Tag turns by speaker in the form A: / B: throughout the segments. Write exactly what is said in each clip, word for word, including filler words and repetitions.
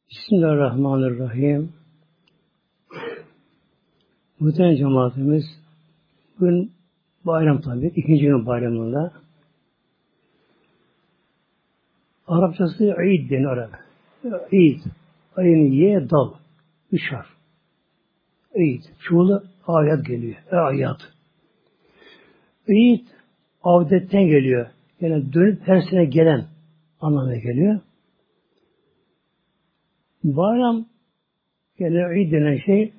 A: Bismillahirrahmanirrahim. Muhterem cemaatimiz, bugün bayram tabi, ikinci gün bayramında. Arapçası İd denir Arap. İd, ayın ye dal, üç harf. İd, çoğulu ayat geliyor, e ayat. İd, avdetten geliyor. Yani dönüp her sene gelen anlamına geliyor. Bayram, yani İd denen şey,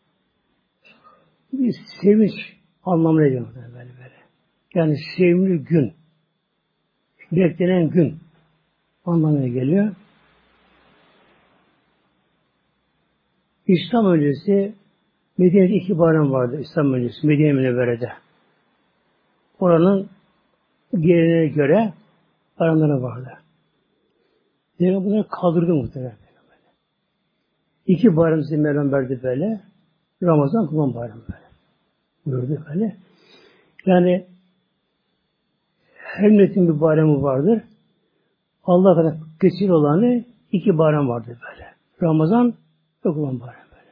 A: bir sevinç anlamına geliyor böyle böyle. Yani sevimli gün, beklenen gün anlamına geliyor. İslam öncesi Medine'de iki bayram vardı. İslam öncesi Medine Münevvere'de. Oranın geleneğine göre bayramları vardı. Yani bunları kaldırdı muhtemelen. İki bayram size Mevlam verdi böyle. Ramazan, Kurban bayramı böyle. Buyurdu böyle. Yani her milletin bir bayramı vardır. Allah kadar geçir olanı iki bayram vardır böyle. Ramazan ve Kurban bayramı böyle.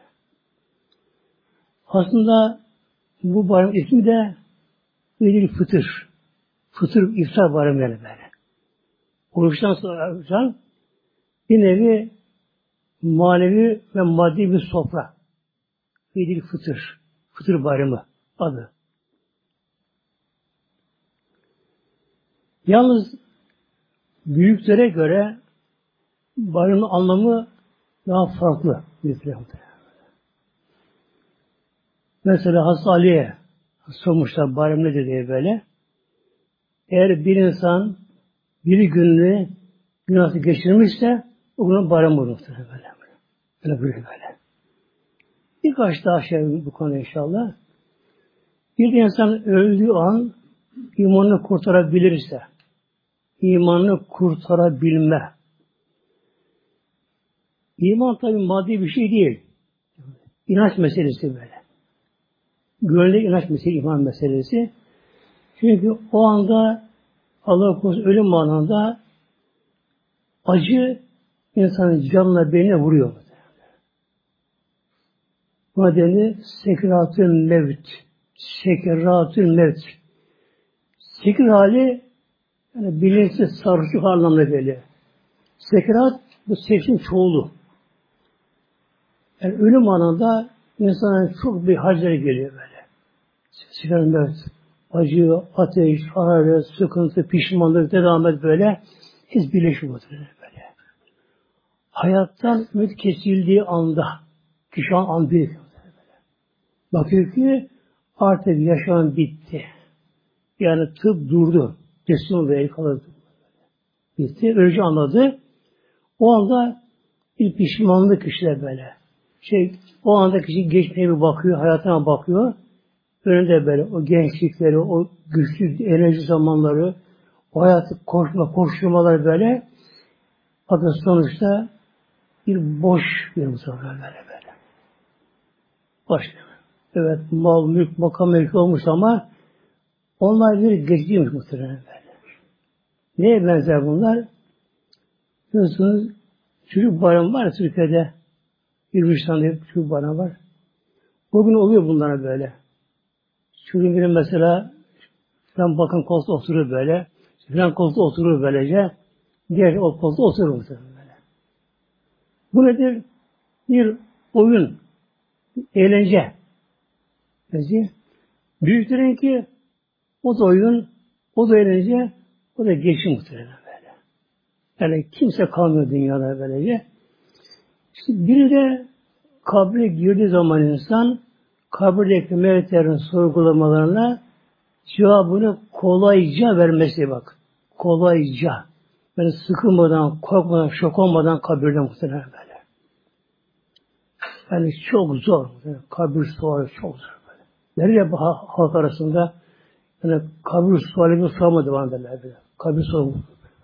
A: Aslında bu bayram ismi de İdil Fıtır. Fıtır iftar bayramı yani böyle. Oruçtan sonra bir nevi manevi ve maddi bir sofra. İdil Fıtır. Fıtır bayramı adı. Yalnız büyüklere göre bayramın anlamı daha farklı. Mesela Hazreti Ali'ye sormuşlar bayram nedir diye böyle. Eğer bir insan bir günlüğü günahı geçirmişse o günün bayramı olur. Böyle böyle. Böyle böyle. Birkaç daha şey bu konu inşallah. Bir de insan öldüğü an imanını kurtarabilirse, imanını kurtarabilme. İman tabi maddi bir şey değil. İnanç meselesi böyle. Gönlü inanç meselesi, iman meselesi. Çünkü o anda Allah korusun ölüm anında acı insanın canına beynine vuruyor. Bu nedenle sekiratül mevt. Sekiratül mevt. Sekir hali yani bilinçsiz sarhoşluk anlamına geliyor. Sekirat bu seksin çoğulu. Yani ölüm anında insanın çok bir halleri geliyor böyle. Sekiratül mevt. Acı, ateş, hararet, sıkıntı, pişmanlık, devamet böyle his birleşiyor böyle. Hayattan ümit kesildiği anda kişi an an bir bakıyor ki artık yaşam bitti. Yani tıp durdu. Teslim ve el kalırdı. Bitti. Öleceği anladı. O anda bir pişmanlık kişiler böyle. Şey, o anda kişi geçmeye bir bakıyor, hayatına bakıyor. Önünde böyle o gençlikleri, o güçlü enerji zamanları, o hayatı koşma, koşturmaları böyle adı sonuçta bir boş bir mutlaka böyle böyle. Boş. Evet, mal, mülk, makam, mülk olmuş ama onlar bir geçiciymiş muhtemelen böyle. Neye benzer bunlar? Biliyorsunuz, çocuk bayramı var ya Türkiye'de. Gürcistan'da çocuk bayramı var. Bugün oluyor bunlara böyle. Çocuğun biri mesela falan bakın koltuğa oturur böyle. Falan koltuğa oturur böylece. Diğer o koltuğa oturur muhtemelen böyle. Bu nedir? Bir oyun, eğlence. Peki, büyüklerin ki o da oyun, o da eğlence, o da geçim muhtemelen böyle. Yani kimse kalmıyor dünyada böylece. İşte biri de kabre girdiği zaman insan kabirdeki meleklerin sorgulamalarına cevabını kolayca vermesi bak. Kolayca. Yani sıkılmadan, korkmadan, şok olmadan kabirde muhtemelen böyle. Yani çok zor. Yani kabir suali çok zor böyle. Nereye bu halk arasında yani kabir suali bir sormadı bana derler böyle. Kabir sormadı.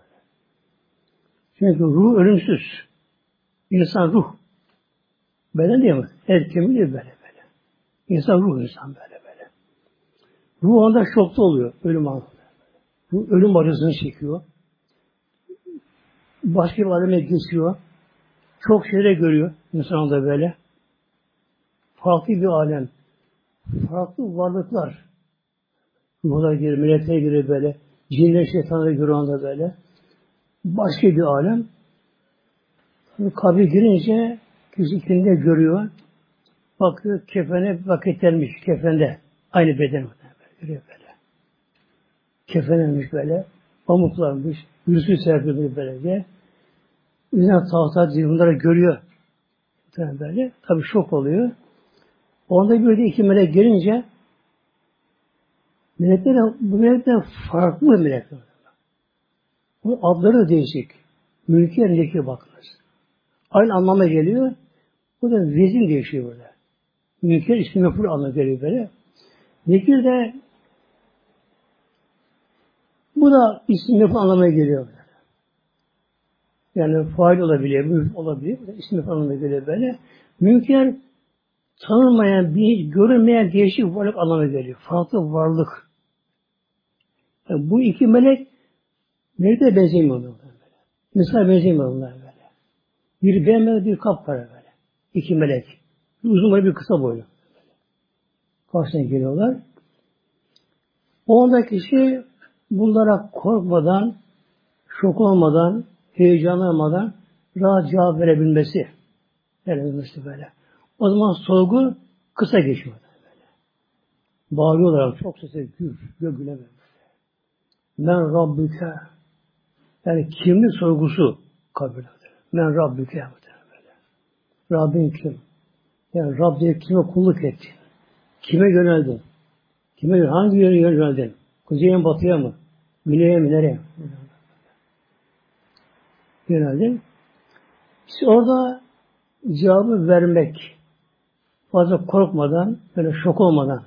A: Çünkü ruh ölümsüz. İnsan ruh. Beden değil mi? El kemiği değil böyle böyle. İnsan ruh insan böyle böyle. Ruh anda şokta oluyor. Ölüm anında. Ruh ölüm acısını çekiyor. Başka bir aleme geçiyor. Çok şeyler görüyor insan da böyle. Farklı bir alem. Farklı varlıklar. Ruhlar girer, melekler girer böyle. Cinler, şeytanlar görüyor anda böyle. Başka bir alem. Kabre girince kişi kendini görüyor. Bakıyor kefene paketlenmiş kefende. Aynı beden görüyor böyle. Kefenlenmiş böyle. Pamuklanmış. Yüzü serpilmiş böylece. Yüzünden tahta bunları görüyor. Böyle. Tabii şok oluyor. Onda bir de iki melek gelince melekler, bu melekler farklı melekler. Bu adları da değişik. Mülker Nekir bakınız. Aynı anlama geliyor. Bu da vezin değişiyor burada. Mülker ismi meful anlamına geliyor böyle. Nekir de bu da ismi meful anlamına geliyor böyle. Yani fail olabiliyor, mülk olabiliyor. İsmi meful anlamına geliyor böyle. Mülker tanınmayan, bir, görünmeyen değişik varlık anlamına geliyor. Farklı varlık. Yani bu iki melek melekte benzemiyor bunlar böyle. Mesela benzemiyor bunlar böyle. Biri bembeyaz, bir kapkara böyle. İki melek. Bir uzun boylu, bir kısa boylu. Karşısına geliyorlar. O anda kişi bunlara korkmadan, şok olmadan, heyecanlanmadan rahat cevap verebilmesi. Verebilmesi böyle. O zaman sorgu kısa geçiyor. Böyle. Bağırıyorlar çok sesle gür, gür güle böyle. Men Rabbüke. Yani kimlik sorgusu kabul edilir. Men Rabbüke böyle. Rabbin kim? Yani Rab diye kime kulluk ettin? Kime yöneldin? Kime yöneldin? Hangi yöne yöneldin? Kuzeye mi, batıya mı? Güneye mi, nereye? Yöneldin. İşte orada cevabı vermek. Fazla korkmadan, böyle şok olmadan.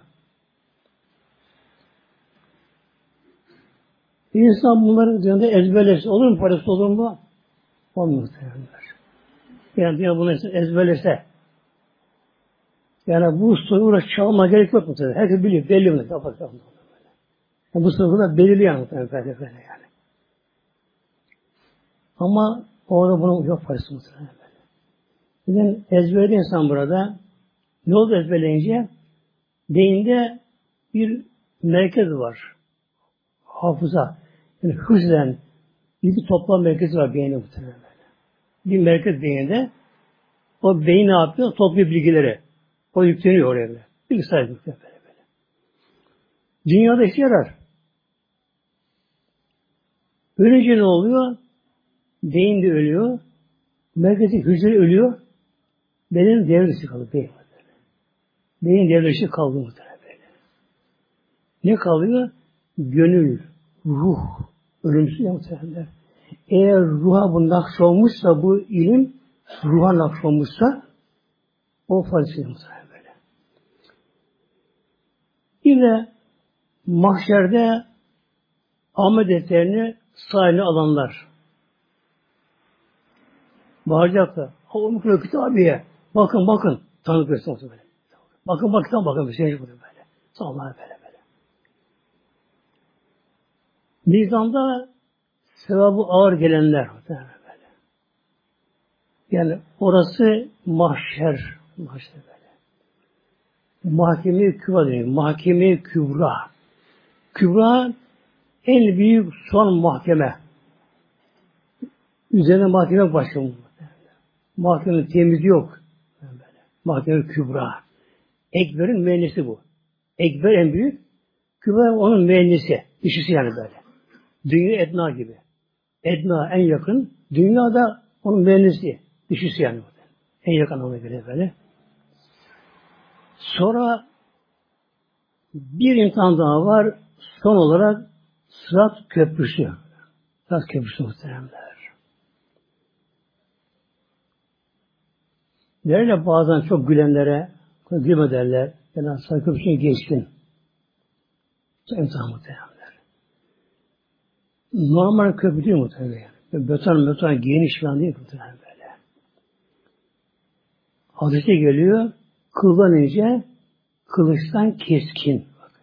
A: Bir insan bunların üzerinde ezberlese, olur mu parası olur mu? Olmuyor. Yani diyor bunu ezberlese. Yani bu soruyu çalma gerek yok mu? Herkes biliyor, belli mi? Yani bu soruda belirli yani. yani. Ama orada bunun yok parası muhtemelen. Bizim ezberli insan burada ne oldu ezberleyince? Beyinde bir merkez var. Hafıza. Yani hızlen bir toplam merkezi var beyinde muhtemelen. Bir merkez beyinde o beyin ne yapıyor? Topluyor bilgileri. O yükleniyor oraya böyle. Bilgisayar yükleniyor böyle böyle. Dünyada işe yarar. Ölünce ne oluyor? Beyin de ölüyor. Merkezi hücre ölüyor. Bedenin devre dışı kalıyor. Beyin. Beyin devre dışı kaldı muhtemelen böyle. Ne kalıyor? Gönül, ruh. Ölümsüz ya muhtemelen. Eğer ruha bu nakşolmuşsa bu ilim, ruha nakşolmuşsa o fazlası muhtemelen böyle. Yine mahşerde amel defterini sahine alanlar. Bağıracaklar. Allah'ın kitabiye. Bakın bakın. Tanrı gösterisi böyle. Bakın bakın bakın. Bir şey böyle. Sağlar böyle böyle. Mizanda sevabı ağır gelenler. Böyle. Yani orası mahşer. Mahşer böyle. Mahkeme-i Kübra deniyor. Mahkeme-i Kübra. Kübra en büyük son mahkeme. Üzerine mahkeme başlıyor. Mahkemenin temizliği yok. Mahkeme Kübra. Ekber'in müennisi bu. Ekber en büyük. Kübra onun müennisi. Dişisi yani böyle. Dünya Edna gibi. Edna en yakın. Dünya da onun müennisi. Dişisi yani. En yakın anlamına göre böyle. Sonra bir imtihan daha var. Son olarak Sırat Köprüsü. Sırat Köprüsü muhteremler. Nerede bazen çok gülenlere gülme derler. Yani Sırat Köprüsü'ne geçtin. İmtihan muhteremler. Normal köprü değil muhteremler. Beton beton geniş falan değil muhteremler böyle. Hadise geliyor. Kıldan ince, kılıçtan keskin.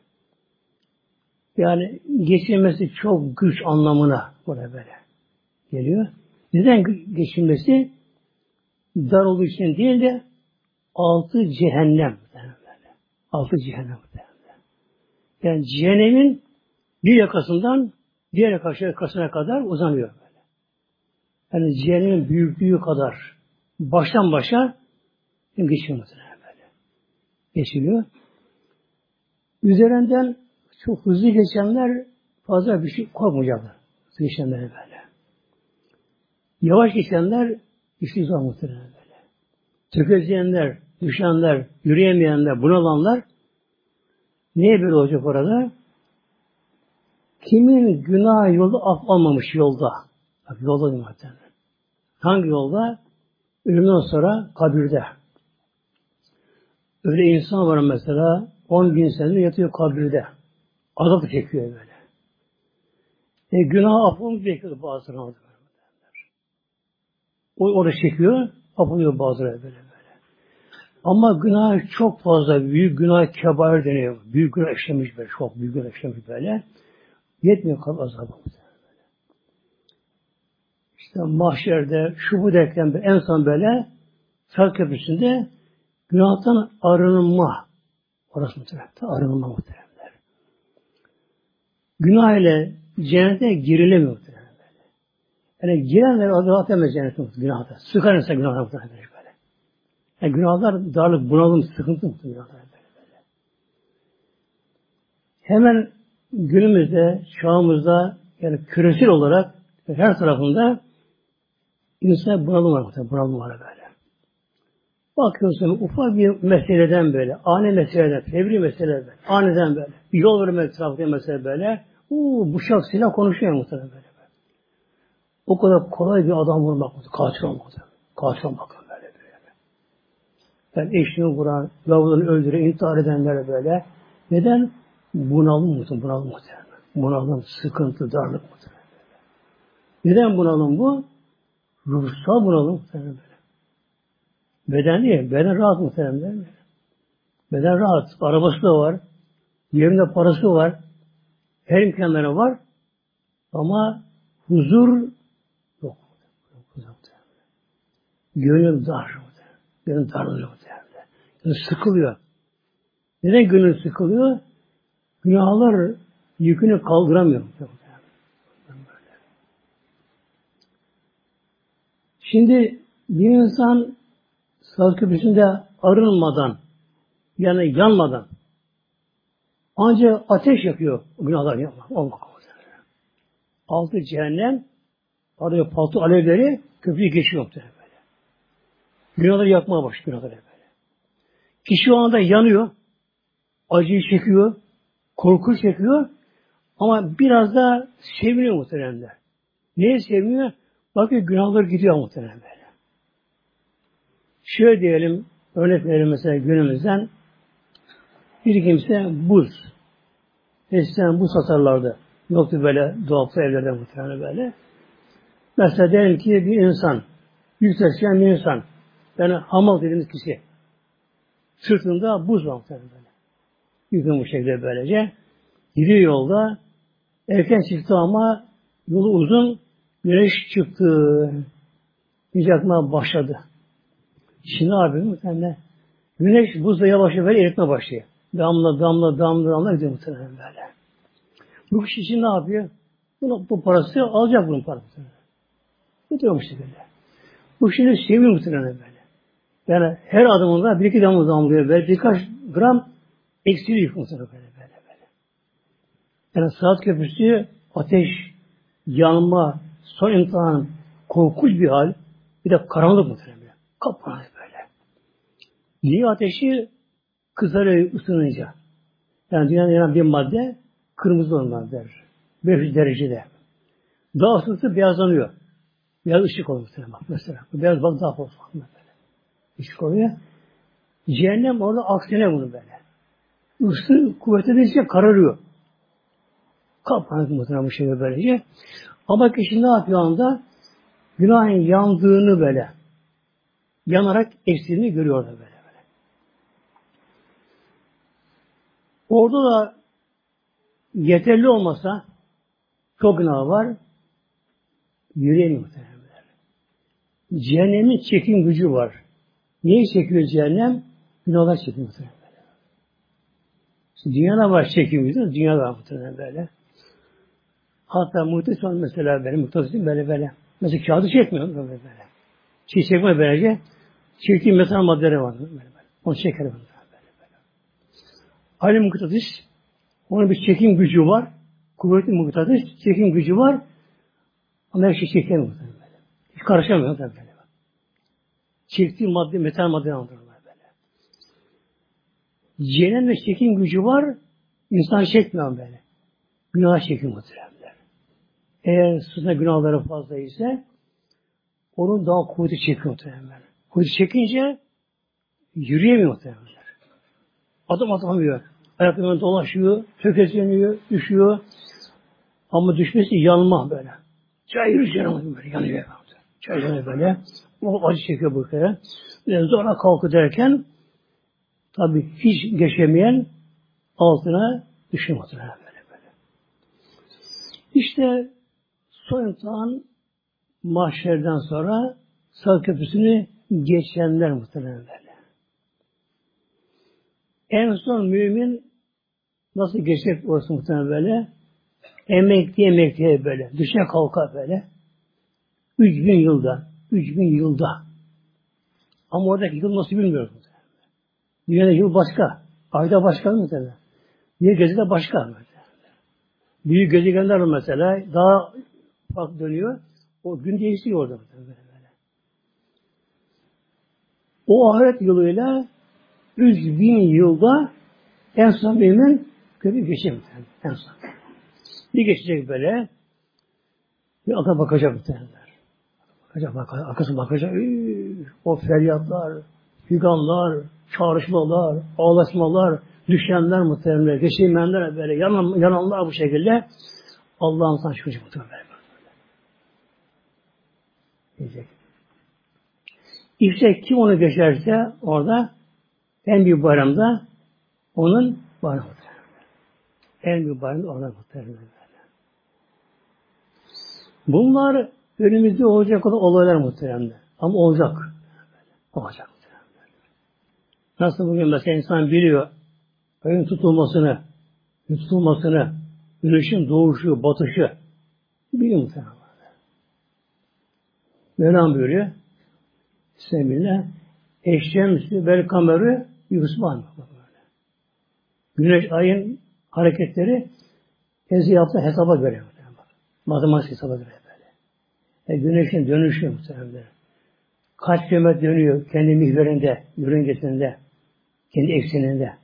A: Yani geçilmesi çok güç anlamına burada böyle geliyor. Neden geçilmesi? dar olduğu için değil de altı cehennem. Altı cehennem. Yani cehennemin bir yakasından diğer yakasına kadar uzanıyor böyle. Yani cehennemin büyüklüğü kadar baştan başa geçiyor böyle. Geçiliyor. Üzerinden çok hızlı geçenler fazla bir şey korkmayacaklar. Hızlı geçenler böyle. Yavaş geçenler işi zor muhtemelen böyle. Tökezleyenler, düşenler, yürüyemeyenler, bunalanlar niye böyle olacak orada? Kimin günah yolu af almamış yolda. Bak yolda değil muhtemelen. Hangi yolda? Ölümden sonra kabirde. Öyle insan var mesela on bin senedir yatıyor kabirde. Azap çekiyor böyle. E, günah affını bekliyor bazıları. O orada çekiyor, affılıyor bazıları böyle böyle. Ama günah çok fazla, büyük günah kebair deniyor. Büyük günah işlemiş böyle, çok büyük günah işlemiş böyle. Yetmiyor kabir azabı. İşte mahşerde, şu bu derken en son böyle Sırat Köprüsü'nde günahtan arınma. Orası muhtemelen. Arınma muhtemelen. Günah ile cennete girilemiyor muhtemelen. Yani girenler adı atamaz cennete muhtemelen. Günahda. Sıkar insan günahlar muhtemelen böyle. Yani günahlar darlık, bunalım, sıkıntı muhtemelen böyle, böyle. Hemen günümüzde, çağımızda yani küresel olarak her tarafında insan bunalım var muhtemelen. Bunalım var böyle. Bakıyorsun ufak bir meseleden böyle, ani meseleden, fevri meseleden, böyle, aniden böyle, yol verme etrafında mesele böyle, uuu bıçak silah konuşuyor muhtemelen böyle, böyle. O kadar kolay bir adam vurmak mı? Katil olmak mı? Katil olmak mı böyle böyle. Yani eşini vuran, yavrularını öldüren, intihar edenlere böyle. Neden? Bunalım mı? Bunalım mı? Bunalım, sıkıntı, darlık mı? Neden bunalım bu? Ruhsal bunalım muhtemelen böyle. Beden değil, beden rahat muhtemelen değil mi? Beden rahat, arabası da var, yerinde parası var, her imkanları var ama huzur yok. Huzur yok. Gönül dar. Gönül darlıyor muhtemelen. Gönül sıkılıyor. Neden gönül sıkılıyor? Günahlar yükünü kaldıramıyor. Şimdi bir insan Sırat Köprüsü'nde arınmadan, yani yanmadan, ancak ateş yapıyor o günahlar yapmak. Olmak. Altı cehennem, arada patlı alevleri köprüyü geçiyor böyle. Günahları yakmaya başlıyor günahları böyle. Kişi o anda yanıyor, acıyı çekiyor, korku çekiyor, ama biraz da seviniyor muhtemelen. Neye seviniyor? Bakıyor günahları gidiyor muhtemelen böyle. Şöyle diyelim, örnek verelim mesela günümüzden, bir kimse buz. Eskiden buz satarlardı. Yoktu böyle dolapta evlerde muhtemelen böyle. Mesela diyelim ki bir insan, yük taşıyan bir insan, yani hamal dediğimiz kişi, sırtında buz var muhtemelen böyle. Yükün bu şekilde böylece. Gidiyor yolda, erken çıktı ama yolu uzun, güneş çıktı, sıcaklığa başladı. Şimdi ne yapıyor muhtemelen? Güneş buzla yavaş yavaş eritmeye başlıyor. Damla damla damla damla gidiyor muhtemelen böyle. Bu kişi için ne yapıyor? Bunu, bu parası alacak bunun parasını. Gidiyormuş böyle. Bu şimdi seviyor muhtemelen böyle. Yani her adımında bir iki damla damlıyor böyle. Birkaç gram eksiliyor muhtemelen böyle, böyle böyle. Yani Sırat Köprüsü ateş, yanma, son imtihan, korkunç bir hal. Bir de karanlık muhtemelen böyle. Kapanık böyle. Niye ateşi? Kızarıyor ısınınca. Yani dünyanın yanan bir madde kırmızı olan der. beş yüz derecede. Daha ısısı beyazlanıyor. Beyaz ışık oluyor mesela. mesela. Beyaz bak daha fazla. Böyle. Işık oluyor. Cehennem orada aksine bunu böyle. Isı kuvvetlenince kararıyor. Kapanık muhtemelen bu şekilde böylece. Ama kişi ne yapıyor anda? Günahın yandığını böyle. Yanarak eksiğini görüyor orada böyle. böyle. Orada da yeterli olmasa çok günah var. Yürüyemiyor muhtemelen. Cehennemin çekim gücü var. Niye çekiyor cehennem? Günahlar çekiyor muhtemelen böyle. Şimdi dünyada var çekim gücü, dünyada var muhtemelen böyle. Hatta muhtemelen var mesela benim muhtemelen böyle böyle. Mesela kağıdı çekmiyor böyle böyle. Çiğ çekme böylece. Çektiğim mesela maddeleri var böyle böyle. Onu çeker böyle böyle. Aynı mıknatıs, onun bir çekim gücü var. Kuvvetli mıknatıs, çekim gücü var. Ama her şey çekemiyor böyle. Hiç karışamıyor böyle. Çektiği madde, metal madde andırırlar böyle. Cehennem ve çekim gücü var, insan çekmiyor böyle. Günah çekiyor muhteremler. Eğer sızına günahları fazla ise onun daha kuvveti çekiyor muhteremler. Kuvveti çekince yürüyemiyor muhteremler. Adım atamıyor. Ayaklarından dolaşıyor, tökezleniyor, düşüyor. Ama düşmesi yanma böyle. Çayır yanıyor böyle, yanıyor. Çayır yanıyor böyle. O acı çekiyor bu kere. Yani sonra kalkı derken tabii hiç geçemeyen altına düşüyor böyle böyle. İşte son imtihan mahşerden sonra Sırat Köprüsü'nü geçenler muhtemelen böyle. En son mümin nasıl geçecek orası muhtemelen böyle? Emekli emekliye böyle. Düşe kalka böyle. Üç bin yılda. Üç bin yılda. Ama oradaki yıl nasıl bilmiyoruz muhtemelen. Dünyada yıl başka. Ayda başka muhtemelen. Diğer gezide başka muhtemelen. Büyük gezegenler mesela daha farklı dönüyor. O gün değişiyor orada muhtemelen böyle. O ahiret yılıyla üç bin yılda en son mümin köprü geçecek muhtemelen. En son. Bir geçecek böyle. Bir aka bakacak muhtemelenler. Bakacak, bakacak, arkasına bakacak. Üy, o feryatlar, figanlar, çağrışmalar, ağlaşmalar, düşenler muhtemelen, geçirmeyenler böyle, yanan, yananlar bu şekilde Allah'ın sana çıkacak muhtemelen böyle. Diyecek. İşte kim onu geçerse orada en büyük bayramda onun bayramı muhtemelen. En büyük bayramda orada muhtemelen. Bunlar önümüzde olacak olan olaylar muhtemelen. Ama olacak. Olacak muhtemelen. Nasıl bugün mesela insan biliyor ayın tutulmasını, tutulmasını, güneşin doğuşu, batışı biliyor muhtemelen. Mevlam buyuruyor. Bismillah. Eşşemsü vel kamerü yusman. Güneş ayın hareketleri tezi yaptığı hesaba göre. Matematik hesaba göre böyle. E, güneşin dönüşü muhtemelen. Kaç kilometre dönüyor kendi mihverinde, yörüngesinde, kendi ekseninde.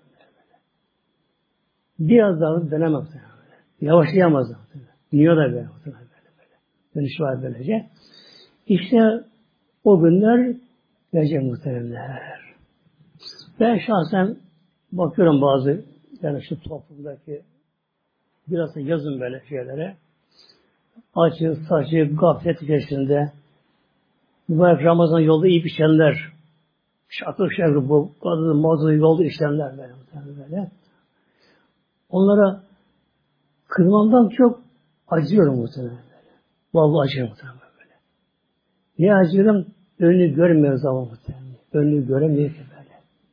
A: Biraz daha dönemez muhtemelen. Yavaşlayamaz muhtemelen. Dünya da böyle muhtemelen böyle böyle. Dönüş var böylece. İşte o günler gelecek muhtemelenler. Ben şahsen bakıyorum bazı yani şu toplumdaki biraz da yazın böyle şeylere. Açı, saçı, gaflet içerisinde mübarek Ramazan yolda iyi pişenler, şakır şakır bu kadın mağazalı yolda işlemler böyle, böyle. Onlara kırmamdan çok acıyorum muhtemelen böyle. Vallahi acıyorum muhtemelen böyle. Niye acıyorum? Önünü görmüyor zaman muhtemelen. Önünü göremiyor ki böyle.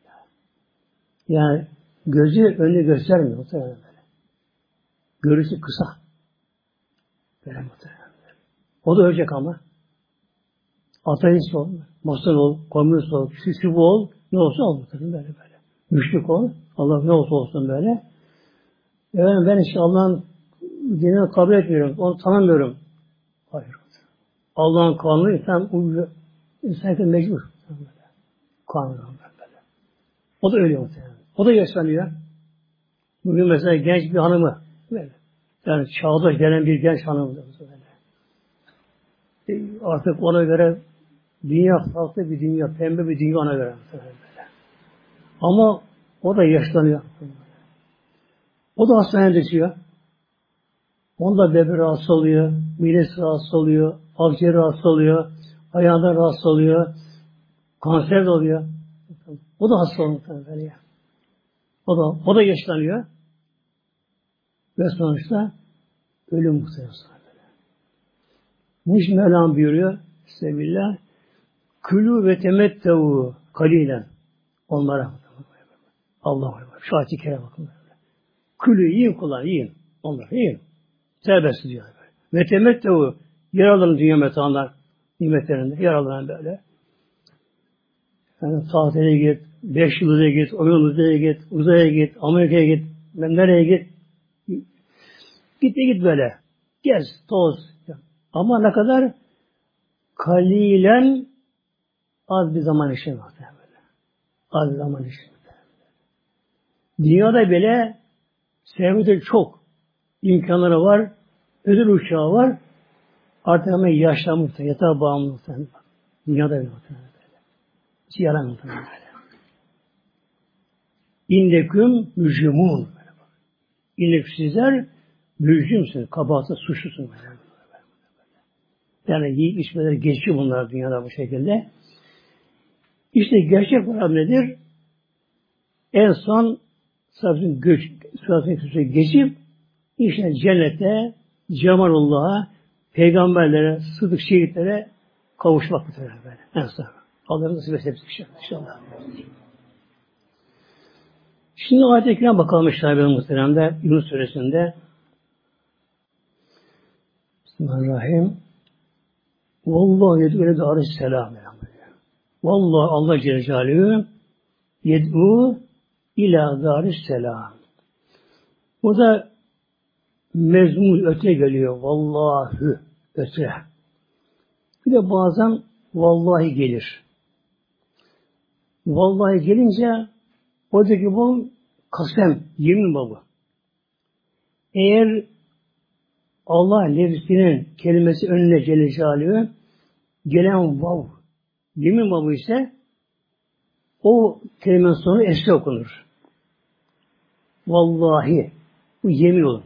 A: Yani gözü önünü göstermiyor muhtemelen böyle. Görüşü kısa. Böyle muhtemelen. O da ölecek ama. Ateist ol, masal ol, komünist ol, şu bu ol, ne olsa ol muhtemelen böyle böyle. Müşrik ol, Allah ne olsa olsun böyle. Yani ben işte Allah'ın dinini kabul etmiyorum, onu tanımıyorum. Hayır. Allah'ın kanunu insan uyuyor. İnsan mecbur. Kanunu böyle. O da öyle muhtemelen. O da yaşlanıyor. Bugün mesela genç bir hanımı böyle. Yani çağdaş denen bir genç hanım böyle. E artık ona göre dünya farklı bir dünya, pembe bir dünya ona göre böyle. Ama o da yaşlanıyor. O da hastaneye düşüyor. Onda bebeği rahatsız oluyor, midesi rahatsız oluyor, akciğeri rahatsız oluyor, ayağında rahatsız oluyor, kanser de oluyor. O da hasta oluyor böyle. O da, o da yaşlanıyor. Ve sonuçta ölüm muhtemelen. Bu iş Mevlam buyuruyor. Sebillah. Külü ve temettevu kalilen. Onlara Allah var. Şu ayet-i kerime bakın. Külü yiyin kullan yiyin. Onları yiyin. Serbest diyor. Ve temettevu yer alın dünya metaından nimetlerinde yer alın böyle. Yani tatile git, beş yılda git, oyun uzaya git, uzaya git, Amerika'ya git, ben nereye git. Git de git böyle. Gez, toz. Ama ne kadar? Kalilen az bir zaman işin var. Böyle. Az bir zaman işin. Dünyada bile serveti çok. İmkanları var. Ödül uçağı var. Artık hemen yaşlanmış. Yatağa bağımlı. Dünyada bile muhtemelen böyle. Hiç yaramıyor muhtemelen böyle. İnneküm mücrimun. İnneküm sizler mücrimsiniz. Kabahatı suçlusunuz. Yani yiyip içmeleri geçiyor bunlar dünyada bu şekilde. İşte gerçek problem nedir? En son sıratın göç, sıratın geçip işte cennete, cemalullah'a, peygamberlere, sıddık şehitlere kavuşmak üzere böyle. En son. Allah'ın nasip etse inşallah. Şimdi ayet-i kerime bakalım inşallah muhteremde Yunus suresinde. Bismillahirrahmanirrahim. Vallahi yed'u ile dâris selam. Vallahi Allah Celle Celaluhu yed'u ila dâris selam. Burada mezmun öte geliyor. Vallahi öte. Bir de bazen vallahi gelir. Vallahi gelince oradaki bu kasem, yemin babı. Eğer Allah nefsinin kelimesi önüne Celle Celaluhu gelen vav, yemin babı ise o kelimenin sonu esre okunur. Vallahi bu yemin olur.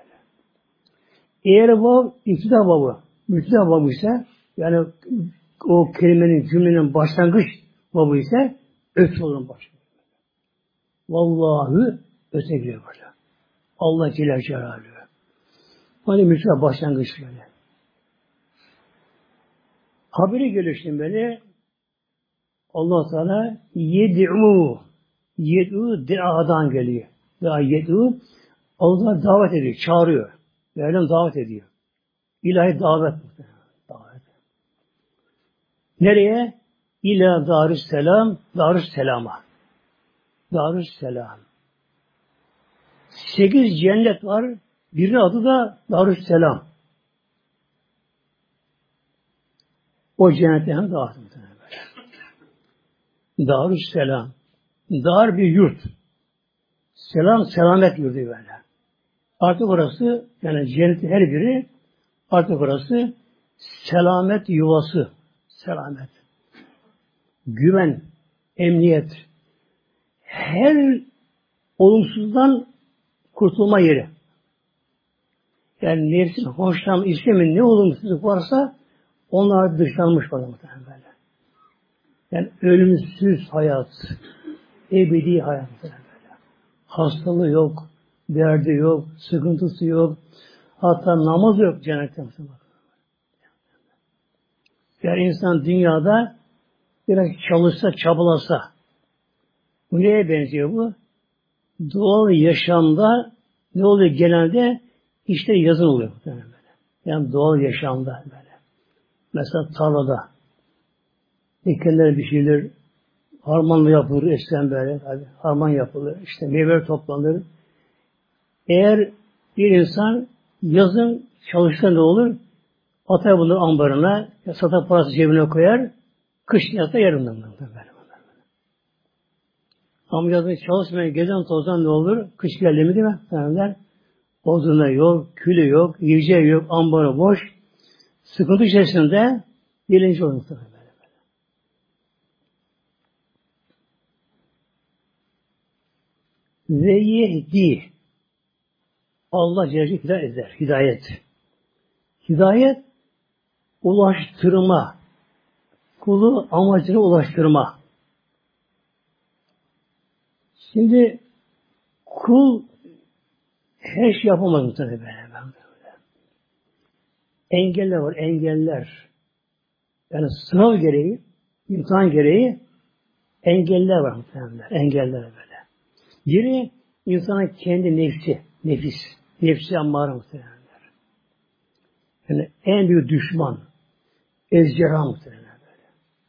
A: Eğer vav iftida babı, müftida babı ise yani o kelimenin cümlenin başlangıç babı ise öte olur başlangıç. Vallahi öte giriyor burada. Allah Celle Celaluhu. Hani müftida başlangıç böyle. Haberi geliyor şimdi böyle. Allah Teala yed'u yed'u de'adan geliyor. Daha yed'u Allah davet ediyor, çağırıyor. Mevlam davet ediyor. İlahi davet. Davet. Nereye? İlâ Darüsselam, Darüsselam'a. Darüsselam. Sekiz cennet var. Birinin adı da Darüsselam. O cennetten davet ediyor. Darüsselam. Dar bir yurt. Selam, selamet yurdu böyle. Artık orası, yani cennetin her biri, artık orası selamet yuvası. Selamet. Güven, emniyet. Her olumsuzdan kurtulma yeri. Yani nefsin hoşlanma, istemin ne olumsuzluk varsa onlar dışlanmış var muhtemelen böyle. Yani ölümsüz hayat, ebedi hayat böyle. Hastalığı yok, derdi yok, sıkıntısı yok. Hatta namaz yok cennette. Yani insan dünyada biraz çalışsa, çabalasa. Bu neye benziyor bu? Doğal yaşamda ne oluyor genelde? İşte yazın oluyor. Yani doğal yaşamda böyle. Mesela tarlada dikenler biçilir, harmanlı yapılır, eskiden böyle. Tabii, harman yapılır, işte meyve toplanır. Eğer bir insan yazın çalışsa ne olur? Atar bunu ambarına, satar parası cebine koyar, kışın yata yarından böyle. Ama yazın çalışmaya gezen tozdan ne olur? Kış geldi mi değil mi? Efendiler, odunu yok, külü yok, yiyeceği yok, ambarı boş. Sıkıntı içerisinde bilinci olur. Böyle böyle. Ve yehdi. Allah Celle hidayet eder. Hidayet. Hidayet ulaştırma. Kulu amacına ulaştırma. Şimdi kul her şey yapamaz muhtemelen böyle. Engeller var, engeller. Yani sınav gereği İmtihan gereği engeller var muhtemelen. Engeller böyle. Biri insanın kendi nefsi, nefis, nefsi ammâre muhtemelen. Yani en büyük düşman, ezcerha muhtemelen böyle.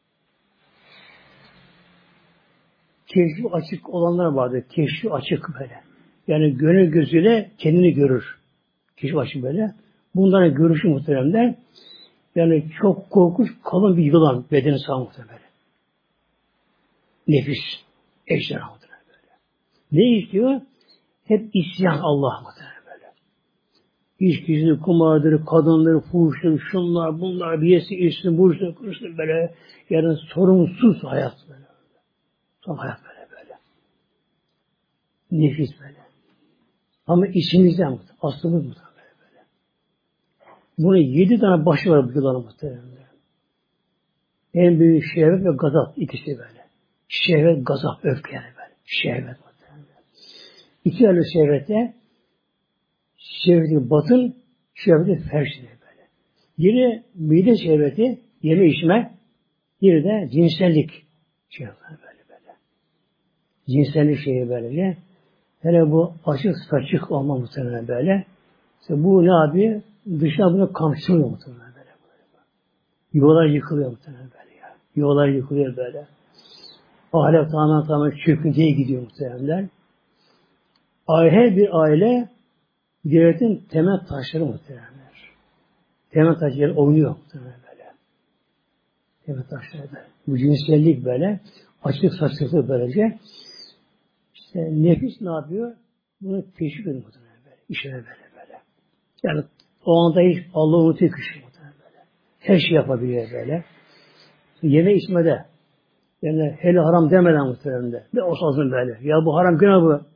A: Keşfi açık olanlar vardır. Keşfi açık böyle. Yani gönül gözüyle kendini görür. Keşfi açık böyle. Bunların görüşü muhtemelen yani çok korkunç kalın bir yılan bedeni sağ muhtemelen. Nefis, ejderha muhtemelen böyle. Ne istiyor? Hep isyan Allah muhtemelen böyle. İçkisi, kumardır, kadınları, fuhuştur, şunlar, bunlar, birisi içsin, bursun, kırsın böyle. Yani sorumsuz hayat böyle. Son hayat böyle böyle. Nefis böyle. Ama içimizden muhtemelen, aslımız muhtemelen böyle. Bunun yedi tane başı var bu yılanın muhtemelen. En büyük şehvet ve gazap ikisi böyle. Şehvet, gazap, öfke yani böyle. Şehvet muhtemelen. İki yerli şehvete şehveti batın, şehveti ferşidir böyle. Biri mide şehveti, yeme içme, biri de cinsellik şehveti böyle böyle. Cinsellik şeyi böylece. Hele bu açık saçık olma muhtemelen böyle. İşte bu ne yapıyor? Dışarı bunu kamçılıyor muhtemelen böyle. böyle. Yuvalar yıkılıyor muhtemelen böyle ya. Yuvalar yıkılıyor böyle. Aile tamamen tamamen çöküntüye gidiyor muhtemelen. Her bir aile devletin temel taşları muhtemelen. Temel taşları oynuyor muhtemelen böyle. Temel taşları böyle. Bu cinsellik böyle. Açık saçıklık böylece. İşte nefis ne yapıyor? Bunu teşvik ediyor muhtemelen böyle. İşine böyle böyle. Yani o anda hiç Allah'ı unutuyor kişi muhtemelen böyle. Her şey yapabiliyor böyle. Yeme içmede. Yani hele haram demeden muhtemelen de. Ne olsun böyle. Ya bu haram günah bu.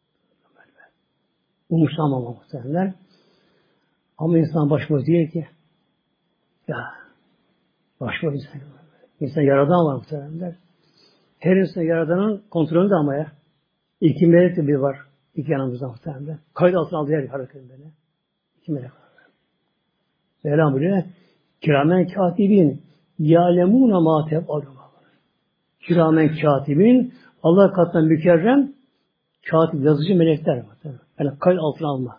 A: Umursamama muhtemelen. Ama insan başımız değil ki. Ya başımız insan. İnsan yaradan var muhtemelen. Her insan yaradanın kontrolünde ama ya. İki melek de bir var. İki yanımızda muhtemelen. Kayıt altına aldığı her hareketinde böyle. İki melek var. Mevlam buyuruyor. Kiramen katibin yâlemûne mâ tef'alûn. Kiramen katibin Allah katından mükerrem katip yazıcı melekler var. Yani kayıt altına alma.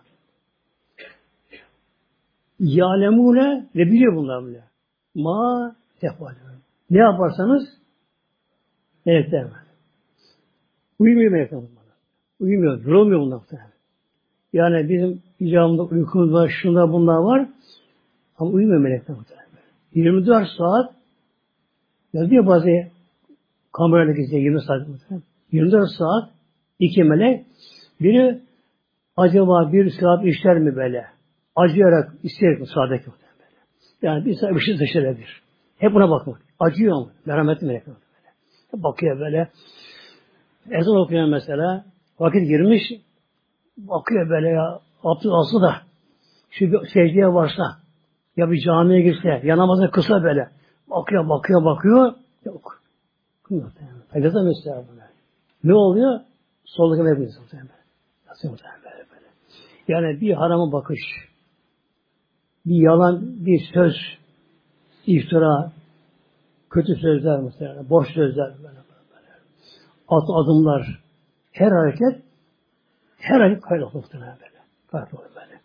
A: Yâlemûne ve biliyor bunlar bile. Mâ tef'alûn. Ne yaparsanız melekler var. Uyumuyor melekler bunlar. Uyumuyor, durulmuyor bunlar. Yani bizim icabında uykumuz var, şunda bunlar var. Ama uyumuyor melekler muhtemelen. yirmi dört saat yazıyor bazı kamerayla geziyor yirmi saat muhtemelen. yirmi dört saat iki melek biri acaba bir saat işler mi böyle? Acıyarak isteyerek mi sağdaki muhtemelen böyle. Yani bir saat bir şey dışarıdır. Hep buna bakmak. Acıyor mu? Merhametli melekler böyle. Hep bakıyor böyle. Ezan okuyor mesela. Vakit girmiş. Bakıyor böyle ya. Abdest alsa da şu bir secdeye varsa ya bir camiye girse, ya namazını kısa böyle. Bakıyor, bakıyor, bakıyor. Yok. Herkese mesela böyle. Ne oluyor? Soldaki melek bir insan. Nasıl muhtemelen böyle böyle. Yani bir harama bakış, bir yalan, bir söz, iftira, kötü sözler mesela, boş sözler böyle böyle. At adımlar, her hareket, her hareket kaydolur muhtemelen böyle. Kaydolur böyle.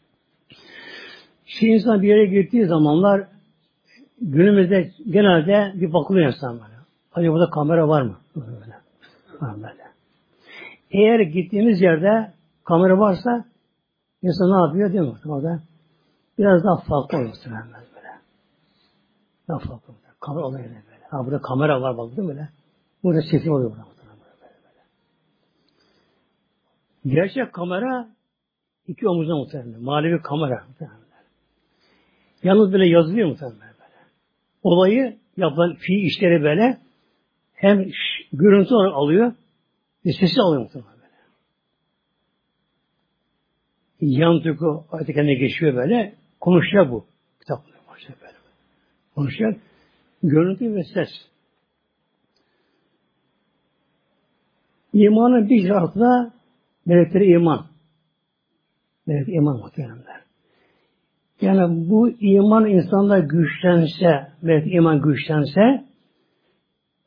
A: Şimdi insan bir yere gittiği zamanlar günümüzde genelde bir bakılıyor insan böyle. Acaba burada kamera var mı? Böyle. Var böyle. Eğer gittiğimiz yerde kamera varsa insan ne yapıyor değil mi? Orada biraz daha farklı oluyor böyle. Daha farklı oluyor. Kamera oluyor böyle. Ha burada kamera var bak değil mi böyle? Burada çekim oluyor burada. Böyle, böyle. Gerçek kamera iki omuzda muhtemelen. Manevi kamera muhtemelen. Yalnız böyle yazılıyor muhtemelen böyle. Olayı yapılan fiil işleri böyle hem görüntü olarak alıyor ve sesi alıyor muhtemelen böyle. Yan tüko artık kendine geçiyor böyle. Konuşuyor bu. Kitap başlıyor böyle. Konuşuyor. Görüntü ve ses. İmanın bir şartı da melekleri iman. Melek iman muhtemelen. Yani bu iman insanda güçlense, melek iman güçlense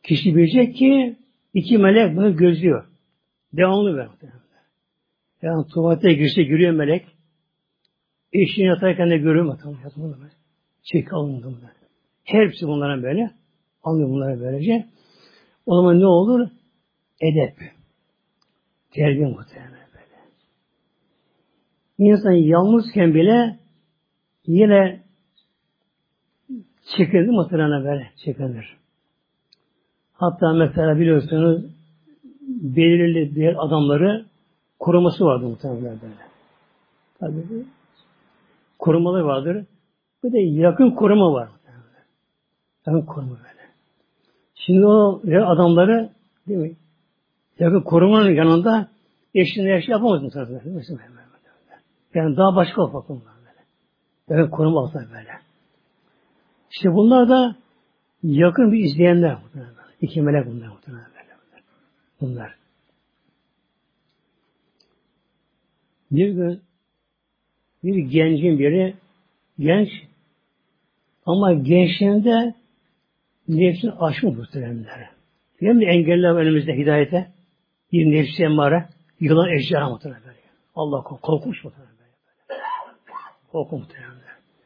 A: Kişi bilecek ki iki melek bunu gözlüyor. Devamlı ver. Yani tuvalete girse giriyor melek. Eşini yatarken de görüyor mu? Çek alındı bunlar. Hepsi bunlara böyle. Alıyor bunlara böylece. O zaman ne olur? Edep. Terbiye muhtemelen böyle. İnsan yalnızken bile yine çekinir muhtemelen böyle. Çekinir. Hatta mesela biliyorsunuz belirli diğer adamları koruması vardı muhtemelen böyle. Tabii korumaları vardır. Bir de yakın koruma var. Yakın koruma böyle. Şimdi o adamları değil mi? Yakın korumanın yanında eşine her şey yapamaz mı? Yani daha başka ufak bunlar böyle. Yakın koruma altında böyle. İşte bunlar da yakın bir izleyenler. İki melek bunlar. Bunlar. Bir gün bir gencin biri genç ama gençliğinde nefsini aşmış muhtemelenler. Hem de engeller var önümüzde hidayete. Bir nefsi emmare, yılan ejderha muhtemelen böyle. Allah kork korkmuş muhtemelen böyle. Korkmuş muhtemelen.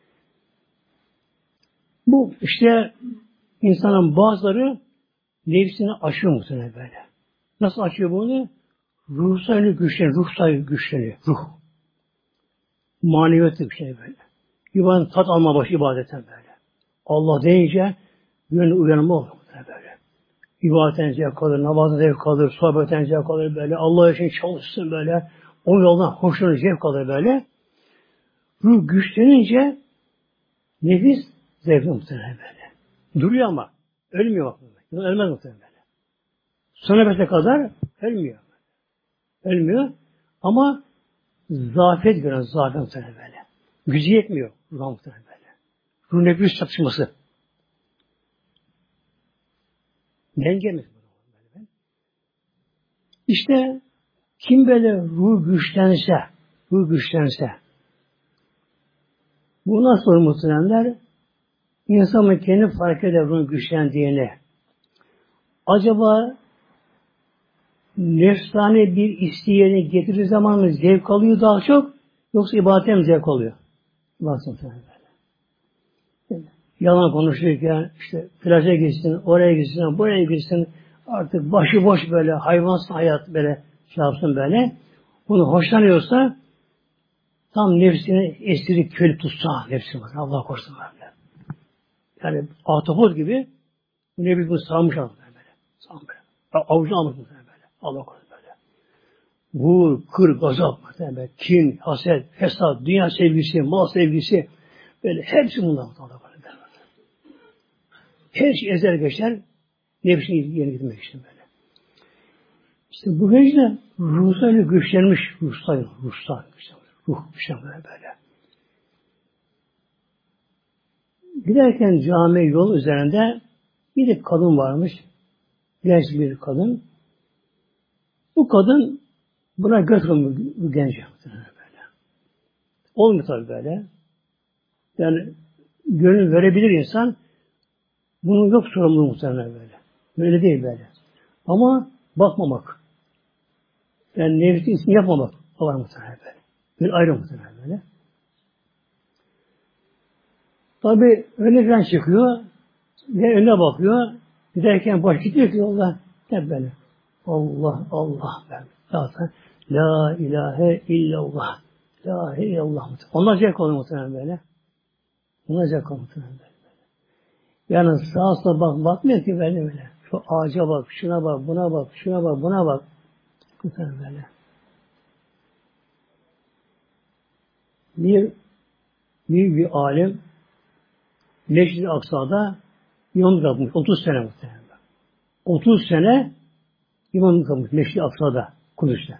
A: Bu işte insanın bazıları nefsini aşıyor muhtemelen böyle. Nasıl açıyor bunu? Ruhsal güçleniyor, ruhsal güçleniyor, ruh. Maneviyatı güçleniyor böyle. İbadet tat alma başı ibadetten böyle. Allah deyince gönlü uyanma olur böyle. İbadetten zevk alır, namazdan zevk alır, sohbetten zevk alır böyle. Allah için çalışsın böyle. O yoldan hoşlanır, zevk alır böyle. Ruh güçlenince nefis zevk muhtemelen böyle. Duruyor ama. Ölmüyor bak. Ölmez muhtemelen böyle. Son nefese kadar ölmüyor. Ölmüyor. Ama zafiyet gören zafiyet muhtemelen böyle. Gücü yetmiyor. Ruh muhtemelen böyle. Ruh nefis çatışması. Dengemiz bu. İşte kim böyle ruh güçlense, ruh güçlense, bu nasıl olur muhtemelenler? İnsanın kendi fark eder ruh güçlendiğini. Acaba nefsane bir isteğini getirir zaman mı zevk alıyor daha çok, yoksa ibadete mi zevk alıyor? Baksın böyle. Yalan konuşurken işte plaja gitsin, oraya gitsin, buraya gitsin, artık başıboş böyle hayvansal hayat böyle şey yapsın böyle. Bunu hoşlanıyorsa tam nefsini esirip köle tutsa nefsi var. Allah korusun böyle. Yani ahtapot gibi bu nefis bunu sağmış almış böyle. Sağmış böyle. Avucunu almış böyle. Allah korusun böyle. Vur, kır, gazap, böyle. Kin, haset, fesat, dünya sevgisi, mal sevgisi böyle hepsi bundan Allah korusun. Her şey ezer geçer, nefsini yerine gitmek için böyle. İşte bu gece ruhsal güçlenmiş, ruhsal, ruhsal güçlenmiş, ruh güçlenmiş böyle. Giderken cami yol üzerinde bir de kadın varmış, genç bir kadın. Bu kadın buna götürmüş bu genç böyle. Olmuyor tabii böyle. Yani gönül verebilir insan. Bunun yok sorumluluğu muhtemelen böyle. Böyle değil böyle. Ama bakmamak. Yani nefsin ismi yapmamak. O var muhtemelen böyle. Bir ayrı muhtemelen böyle. Tabi öne falan çıkıyor. Ve önüne bakıyor. Giderken baş gidiyor ki Allah. Hep böyle. Allah, Allah. Zaten La ilahe illallah. La ilahe illallah. Onlar zevk oluyor muhtemelen böyle. Onlar zevk oluyor muhtemelen böyle. Yani sağa sola bak, bakmıyor ki böyle böyle. Şu ağaca bak, şuna bak, buna bak, şuna bak, buna bak. Muhtemelen böyle. Bir, bir, bir alim Mescid-i Aksa'da imamlık yapmış. otuz sene muhtemelen. otuz sene imamlık yapmış Mescid-i Aksa'da, Kudüs'te.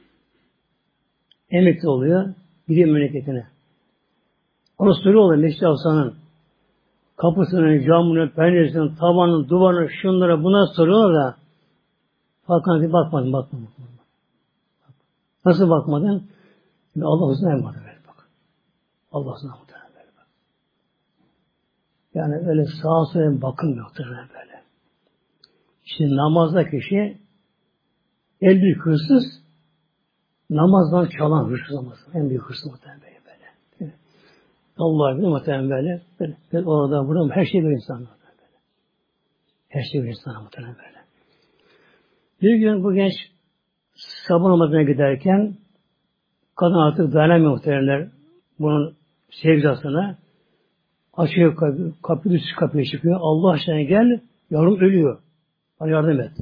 A: Emekli oluyor, gidiyor memleketine. Ona soruyorlar Mescid-i Aksa'nın kapısının, camının, penceresinin, tavanın, duvarının, şunlara buna soruyorlar da Hakan bir bakmadın, bakmadın. Nasıl bakmadın? Allah uzun ermadı böyle bak. Allah uzun ermadı böyle bak. Yani öyle sağa sola bakılmıyor böyle. Şimdi namazda kişi en büyük hırsız namazdan çalan hırsız namaz. En büyük hırsız muhtemelen böyle. böyle. Allah'a bilir muhtemelen böyle. böyle. Ben orada burada her şey bir insan böyle. Her şey bir insan muhtemelen böyle. Bir gün bu genç sabun namazına giderken kadın artık dayanamıyor muhtemelenler bunun sevdasına. Açıyor kapıyı, kapıyı üstü kapıya çıkıyor. Allah aşkına gel, yavrum ölüyor. Bana yardım et.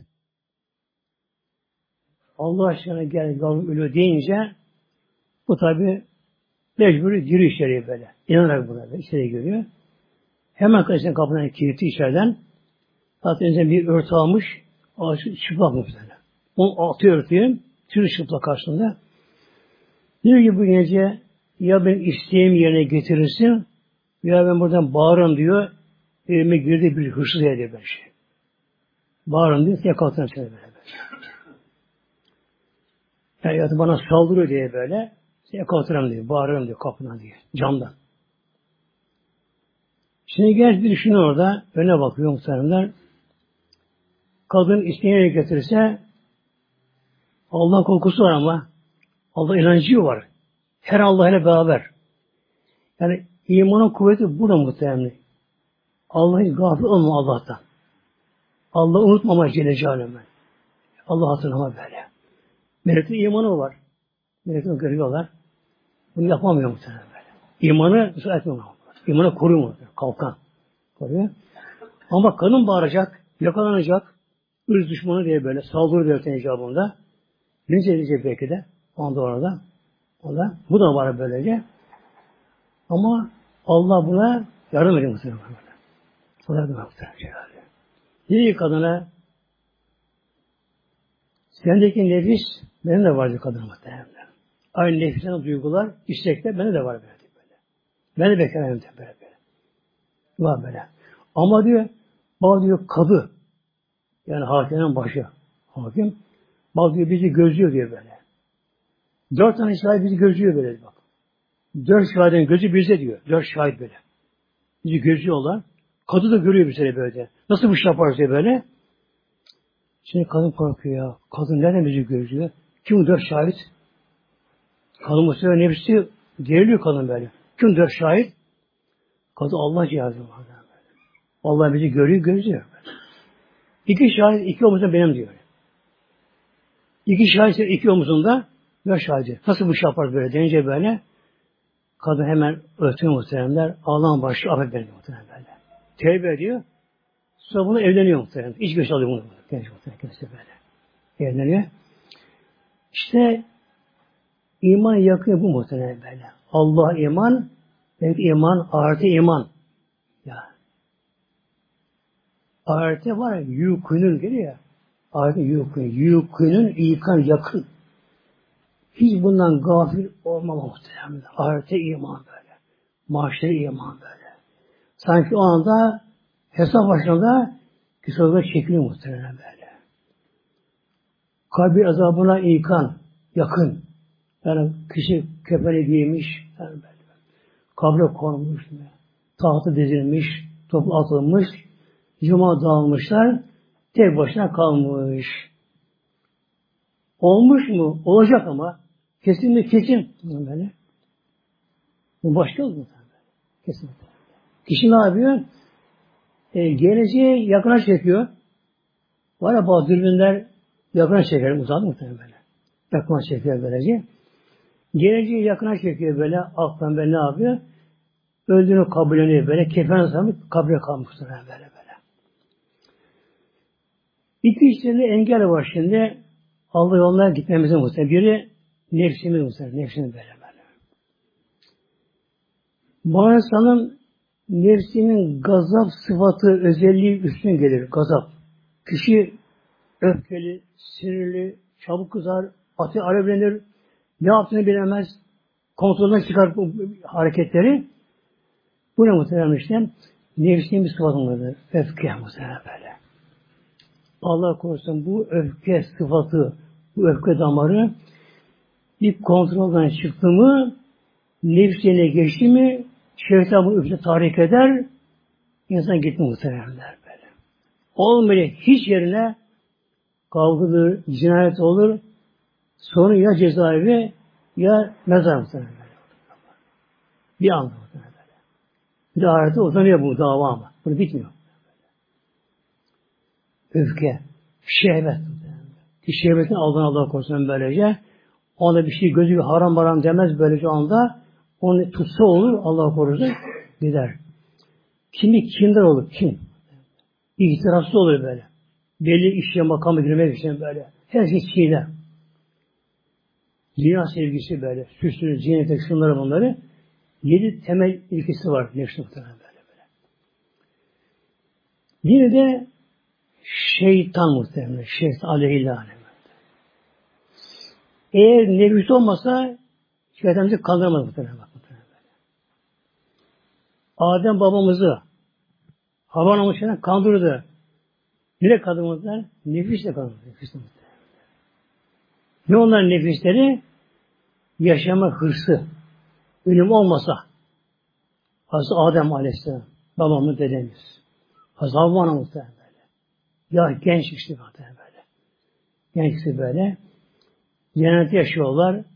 A: Allah aşkına gel, yavrum ölüyor deyince bu tabi mecburi giriyor içeriye böyle. İnanarak buna böyle içeriye giriyor. Hemen karşısına kapıdan kilitli içeriden. Zaten önce bir örtü almış. Ağaçı çıplak mı böyle. Onu altı örtüyor. Tüm çıplak karşısında. Diyor ki bu gece ya ben isteğim yerine getirirsin ya ben buradan bağırırım diyor. Evime girdi bir hırsız diye ben şey. Bağırırım diyor. Yakalatırım seni böyle. böyle. Yani bana saldırıyor diye böyle. Yakalatırım diyor. Bağırırım diyor kapına diye. Camdan. Şimdi genç bir düşünüyor orada. Öne bakıyor muhtemelenler. Kadın isteğini getirirse Allah korkusu var ama Allah inancı var. Her Allah ile beraber. Yani imanın kuvveti burada muhtemelen. Allah'ı gafil olma Allah'tan. Allah'ı unutmama Celle Celaluhu. Allah hatırlama böyle. Meleklerin imanı var. Meleklerin görüyorlar. Bunu yapamıyor muhtemelen böyle. İmanı ısrar etmiyor. İmanı koruyor mu? Kalkan. Koruyor. Ama kadın bağıracak, yakalanacak, ırz düşmanı diye böyle saldırı diyor icabında. Birinci edecek belki de. Onda orada. Onda. Bu da var böylece. Ama Allah buna yardım ediyor muhtemelen. Sonra yardım ediyor. Diyor kadına sendeki nefis benim de vardı kadın muhtemelen. Aynı nefisten duygular, istekler bende de var böyle. böyle. Ben de beklemem de böyle böyle. Var böyle. Ama diyor, bak diyor kadı. Yani hakimin başı. Hakim. Bak diyor bizi gözlüyor diyor böyle. Dört tane şahit bizi gözlüyor böyle bak. Dört şahidin gözü bizde diyor. Dört şahit böyle. Bizi gözlüyorlar. Kadı da görüyor bizi böyle. Nasıl bu şey yaparız diye böyle. Şimdi kadın korkuyor ya. Kadın nereden bizi gözlüyor? Kim dört şahit? Kadın bu sefer nefsi geriliyor kadın böyle. Kim dört şahit? Kadın Allah cihazı var. Allah bizi görüyor, gözlüyor. İki şahit, iki omuzunda benim diyor. İki şahit, iki omuzunda dört şahidi. Nasıl bu şey yapar böyle deyince böyle kadın hemen örtüyor muhteremler. Allah'ın başı affet beni muhterem böyle. Tevbe ediyor. Sonra bunu evleniyor muhterem. İç göç alıyor bunu. Genç muhterem kendisi böyle. Evleniyor. İşte iman yakın bu muhterem böyle. Allah iman, belki iman artı iman. Ya. Artı var ya, yukunun geliyor ya. Artı yukunun. Yukunun ikan yakın. Hiç bundan gafil olmama muhtemelen. Ahirete iman böyle. Mahşere iman böyle. Sanki o anda hesap başında kısalığa çekiliyor muhtemelen böyle. Kabir azabına ikan, yakın. Yani kişi kefeni giymiş, yani böyle. Kabre konmuş, tahtı dizilmiş, toplu atılmış, cuma dağılmışlar, tek başına kalmış. Olmuş mu? Olacak ama. Kesin mi? Kesin. Böyle. Bu başka mı? Kesin. Kişi ne yapıyor? E, geleceği yakına çekiyor. Var ya bazı dürbünler yakına çeker. Uzadı mı böyle? Yakına çekiyor böylece. Geleceği yakına çekiyor böyle. Alttan böyle ne yapıyor? Öldüğünü kabulleniyor böyle. Kefen sarmış. Kabre kalmıştır böyle böyle. İki işlerinde engel var şimdi. Allah yoluna gitmemize muhtemelen. Biri nefsimiz muhtemelen. Nefsimiz böyle böyle. Bu insanın nefsinin gazap sıfatı, özelliği üstün gelir. Gazap. Kişi öfkeli, sinirli, çabuk kızar, atı alevlenir, ne yaptığını bilemez, kontrolden çıkar bu hareketleri. Bu ne muhtemelen işte? Nefsinin bir sıfatındadır. Öfke muhtemelen böyle. Allah korusun bu öfke sıfatı, bu öfke damarı bir kontrolden çıktı mı, nefsine geçti mi, şeytan bunu öfke tahrik eder, insan gitti muhtemelenler böyle. olmayan hiç yerine kavgadır, cinayet olur. Sonra ya cezaevi ya mezar muhtemelen. Bir anda muhtemelen. Bir de ahirete uzanıyor bu dava ama. Bunu bitmiyor. Öfke, şehvet. Ki şehvetin aldığını Allah korusun böylece. Ona bir şey gözü haram haram demez böylece anda. Onu tutsa olur Allah korusun gider. Kimi kimden olur? Kim? İhtiraslı olur böyle. Belli işe makamı girmek için böyle. Her şey çiğner. Dünya sevgisi böyle. Süslü, ziynete, şunları bunları. Yedi temel ilkesi var. Nefsi muhtemelen böyle böyle. Bir de şeytan muhtemelen. Şeytan aleyhillâne. Eğer nefis olmasa şeytan bizi kandıramaz muhtemelen. muhtemelen böyle. Adem babamızı Havan olmuşlarına kandırdı. Nereye kandırmadılar? Nefisle kandırdı. Nefisle muhtemelen. Ne onların nefisleri? Yaşama hırsı. Ölüm olmasa Hazreti Adem Aleyhisselam babamız dedemiz. Hazreti Havva muhtemelen böyle. Ya genç işte muhtemelen böyle. Gençsi böyle. Cennette yaşıyorlar.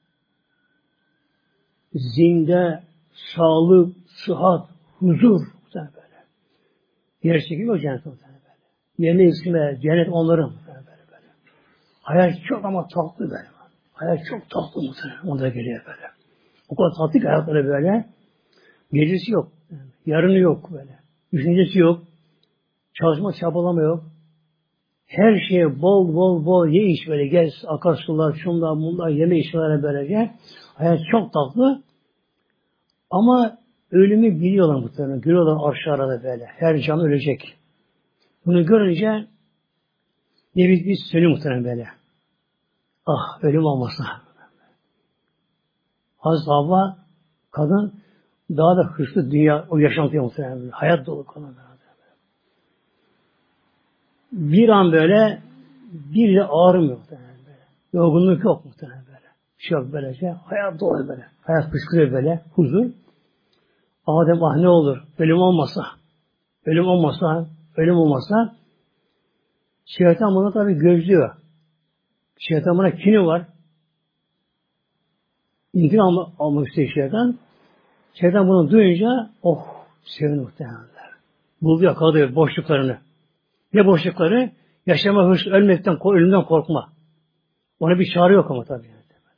A: Zinde, sağlık, sıhhat, huzur muhtemelen böyle. Yer çekimi o cennet muhtemelen böyle. Yeme içme, cennet onların muhtemelen böyle, böyle. Hayat çok ama tatlı böyle. Hayat çok tatlı muhtemelen. Onda geliyor böyle. O kadar tatlı ki hayatları böyle. Gecesi yok. Yarını yok böyle. Düşüncesi yok. Çalışma çabalama yok. Her şeye bol bol bol ye iç böyle. Gez, akarsular, şunlar, bunlar, yeme içmelere böylece. Hayat çok tatlı. Ama ölümü biliyorlar muhtemelen. Görüyorlar arşı arada böyle. Her can ölecek. Bunu görünce nefis bir sönüyor muhtemelen böyle. Ah ölüm olmasa. Hazreti Havva kadın daha da hırslı dünya o yaşantıya muhtemelen. Hayat dolu kadın. Bir an böyle bir de ağrımıyor muhtemelen böyle. Yorgunluk yok muhtemelen böyle. Şey yok böylece. Hayat dolu böyle. Hayat fışkırıyor böyle. Huzur. Adem ah ne olur. Ölüm olmasa. Ölüm olmasa. Ölüm olmasa. Şeytan bunu tabii gözlüyor. Şeytan buna kini var. İntikam almak, almak istiyor şeytan. Şeytan bunu duyunca oh sevin muhtemelenler. Buldu yakaladı boşluklarını. Ne boşlukları? Yaşama hırsı, ölmekten, ölümden korkma. Ona bir çare yok ama tabii.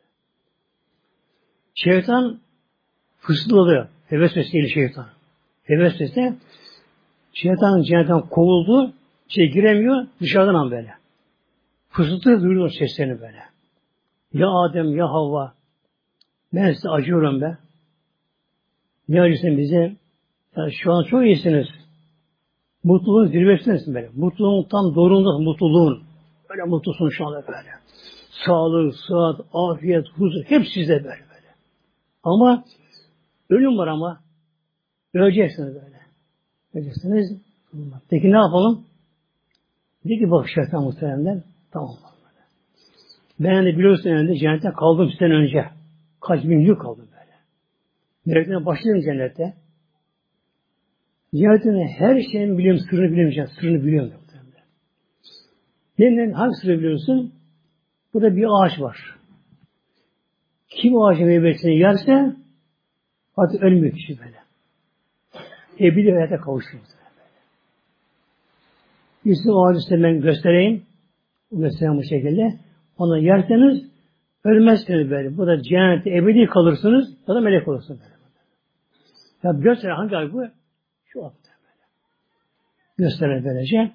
A: Şeytan fısıldadı. Heves vesile şeytan. Heves vesile şeytan cennetten kovuldu. Şey giremiyor. Dışarıdan an böyle. Fısıltı duyuyor seslerini böyle. Ya Adem ya Havva ben size acıyorum be. Ne acıyorsun bize? Ya şu an çok iyisiniz. Mutluluğun zirvesindesin böyle. Mutluluğun tam doğruluğunda mutluluğun. Öyle mutlusun şu anda böyle. Sağlık, sıhhat, afiyet, huzur hep sizde böyle böyle. Ama ölüm var ama öleceksiniz böyle. Öleceksiniz. Peki ne yapalım? Dedi ki bak şeytan muhteremler. Tamam. Ben de biliyorsun önünde cennette kaldım sizden önce. Kaç bin yıl kaldım böyle. Meleklerine başladım cennette. Cennetin her şeyin biliyorum, sırrını bilemeyeceğim. Sırrını biliyorum. Yeniden hangi sırrı biliyorsun? Burada bir ağaç var. Kim o ağacın meyvesini yerse artık ölmüyor kişi böyle. Ebedi hayata kavuşuyor. İşte o ağacı size ben göstereyim. Göstereyim bu şekilde. Onu yerseniz ölmezsiniz böyle. Bu da cennette ebedi kalırsınız ya da melek olursunuz böyle. Ya göster hangi ağaç bu? Şu ağaç böyle. Gösterir böylece.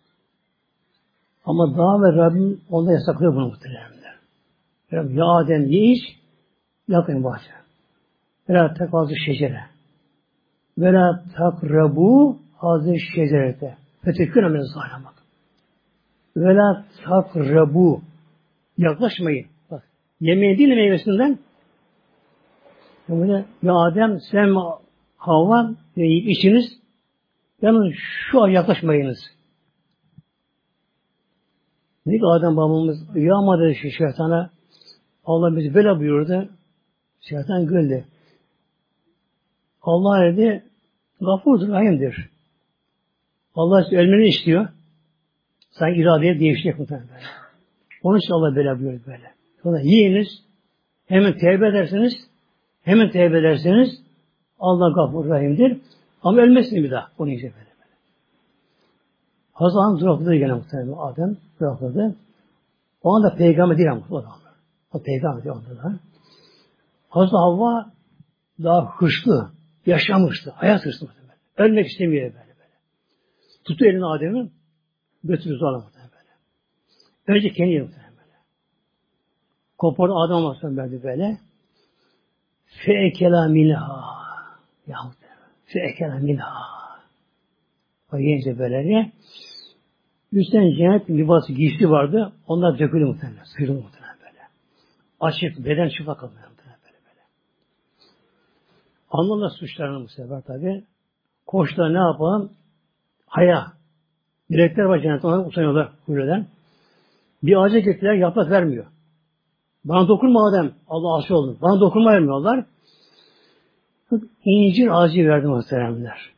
A: Ama daha ve Rabbim onda yasaklıyor bunu muhtemelen. Ya Adem ye iç, yakın bahçe. Ve la tekvazı şecere. Ve la takrabu hazır şecerete. Fetekün amel zahramak. Ve la takrabu. Yaklaşmayın. Bak, yemeği değil meyvesinden. Böyle, ya Adem, sen Havva yiyip içiniz. Yalnız şu an yaklaşmayınız. Dedi ki Adem babamız, yağma dedi şu şeytana. Allah bizi böyle buyurdu. Şeytan güldü. Allah dedi, gafurdur, rahimdir. Allah size ölmeni istiyor. Sanki iradeye değişecek muhtemelen böyle. Onun için Allah böyle buyuruyor böyle. Sonra yiyiniz, hemen tevbe edersiniz, hemen tevbe ederseniz Allah Gafur Rahim'dir. Ama ölmezsiniz bir daha. Onu yiyecek böyle. böyle. Hazreti Hanım durakladı gene muhtemelen Adem. Durakladı. O anda peygamber değil ama. O da o peygamber değil onda da. Hazreti Havva daha hırslı, yaşamıştı. Hayat hırslı muhtemelen. Ölmek istemiyor böyle böyle. Tuttu elini Adem'i, götürür zorla muhtemelen böyle. Önce kendi yeri muhtemelen böyle. Kopardı Adem olmasın verdi böyle. Feekela minha. Yahut feekela minha. O yiyince böylece üstten cennet libası giysi vardı. Onlar döküldü muhtemelen. Sıyrıldı muhtemelen böyle. Açık, beden çıplak kaldı muhtemelen böyle böyle. Anlarlar suçlarını bu sefer tabi. Koçlar ne yapalım? Haya. Melekler var cennette, ona utanıyorlar huyludan. Bir ağaca gittiler, yaprak vermiyor. Bana dokunma Adem. Allah aşı oldu. Bana dokunma vermiyorlar. İncir ağacı verdi muhteremler.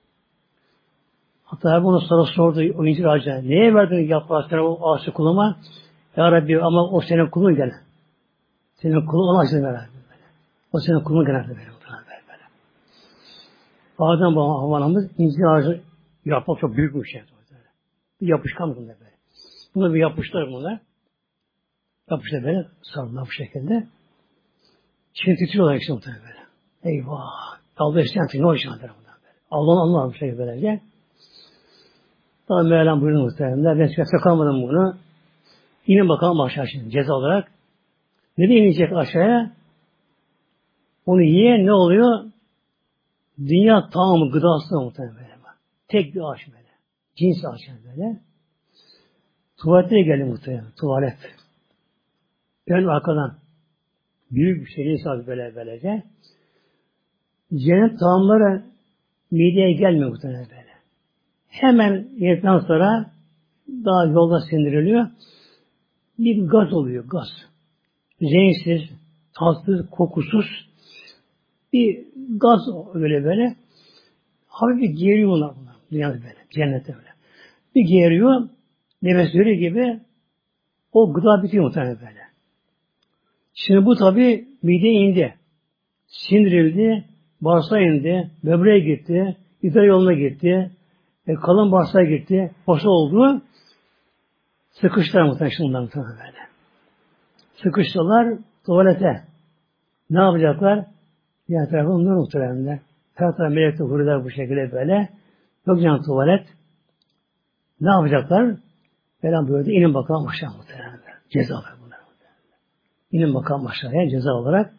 A: Hatta bunu sonra sordu o incir ağacına. Neye verdin yaprağı sana o ağaçı kuluma? Ya Rabbi ama o senin kulun gene. Senin kulun ona ağacını verir. O senin kulun gene de verir. Böyle. Adem babam havanamız incir ağacı yaprak çok büyük bir şey. Bir yapışkan bunlar böyle. Bunu bir yapıştılar bunlar. Yapıştılar böyle sarılar bu şekilde. Şimdi titriyorlar işte muhtemelen böyle. Eyvah! Allah isteyen ne olacak bunlar böyle. Allah'ın anlamı bir şey böylece. Daha Mevlam buyurdu muhtemelen. Ben çıkarsa kalmadım bunu. İnin bakalım aşağı şimdi ceza olarak. Ne de inecek aşağıya? Onu yiyen ne oluyor? Dünya tamamı gıdası muhtemelen böyle. Tek bir ağaç böyle. Cins ağaç böyle. Tuvalete geldi muhtemelen. Tuvalet. Ön arkadan. Büyük bir şey neyse böyle böylece. Cennet tamamları mideye gelmiyor muhtemelen böyle. Hemen yedikten sonra daha yolda sindiriliyor. Bir gaz oluyor, gaz. Renksiz, tatsız, kokusuz bir gaz öyle böyle. Hafif bir geriyor bunlar bunlar. Dünyada böyle, cennette böyle. Bir geriyor, nefes veriyor gibi o gıda bitiyor muhtemelen böyle. Şimdi bu tabi mideye indi. Sindirildi, bağırsağa indi, böbreğe gitti, idrar yoluna gitti, e, kalın bağırsağa gitti, boşa oldu. Sıkıştılar muhtemelen şundan muhtemelen böyle. Sıkıştılar tuvalete. Ne yapacaklar? Diğer tarafı onları muhtemelen. Her tarafı melekte huriler bu şekilde böyle. Yok canım tuvalet. Ne yapacaklar? Falan böyle inin bakalım aşağı muhtemelen. Ceza var bunlar muhtemelen. İnin bakalım aşağıya ceza olarak.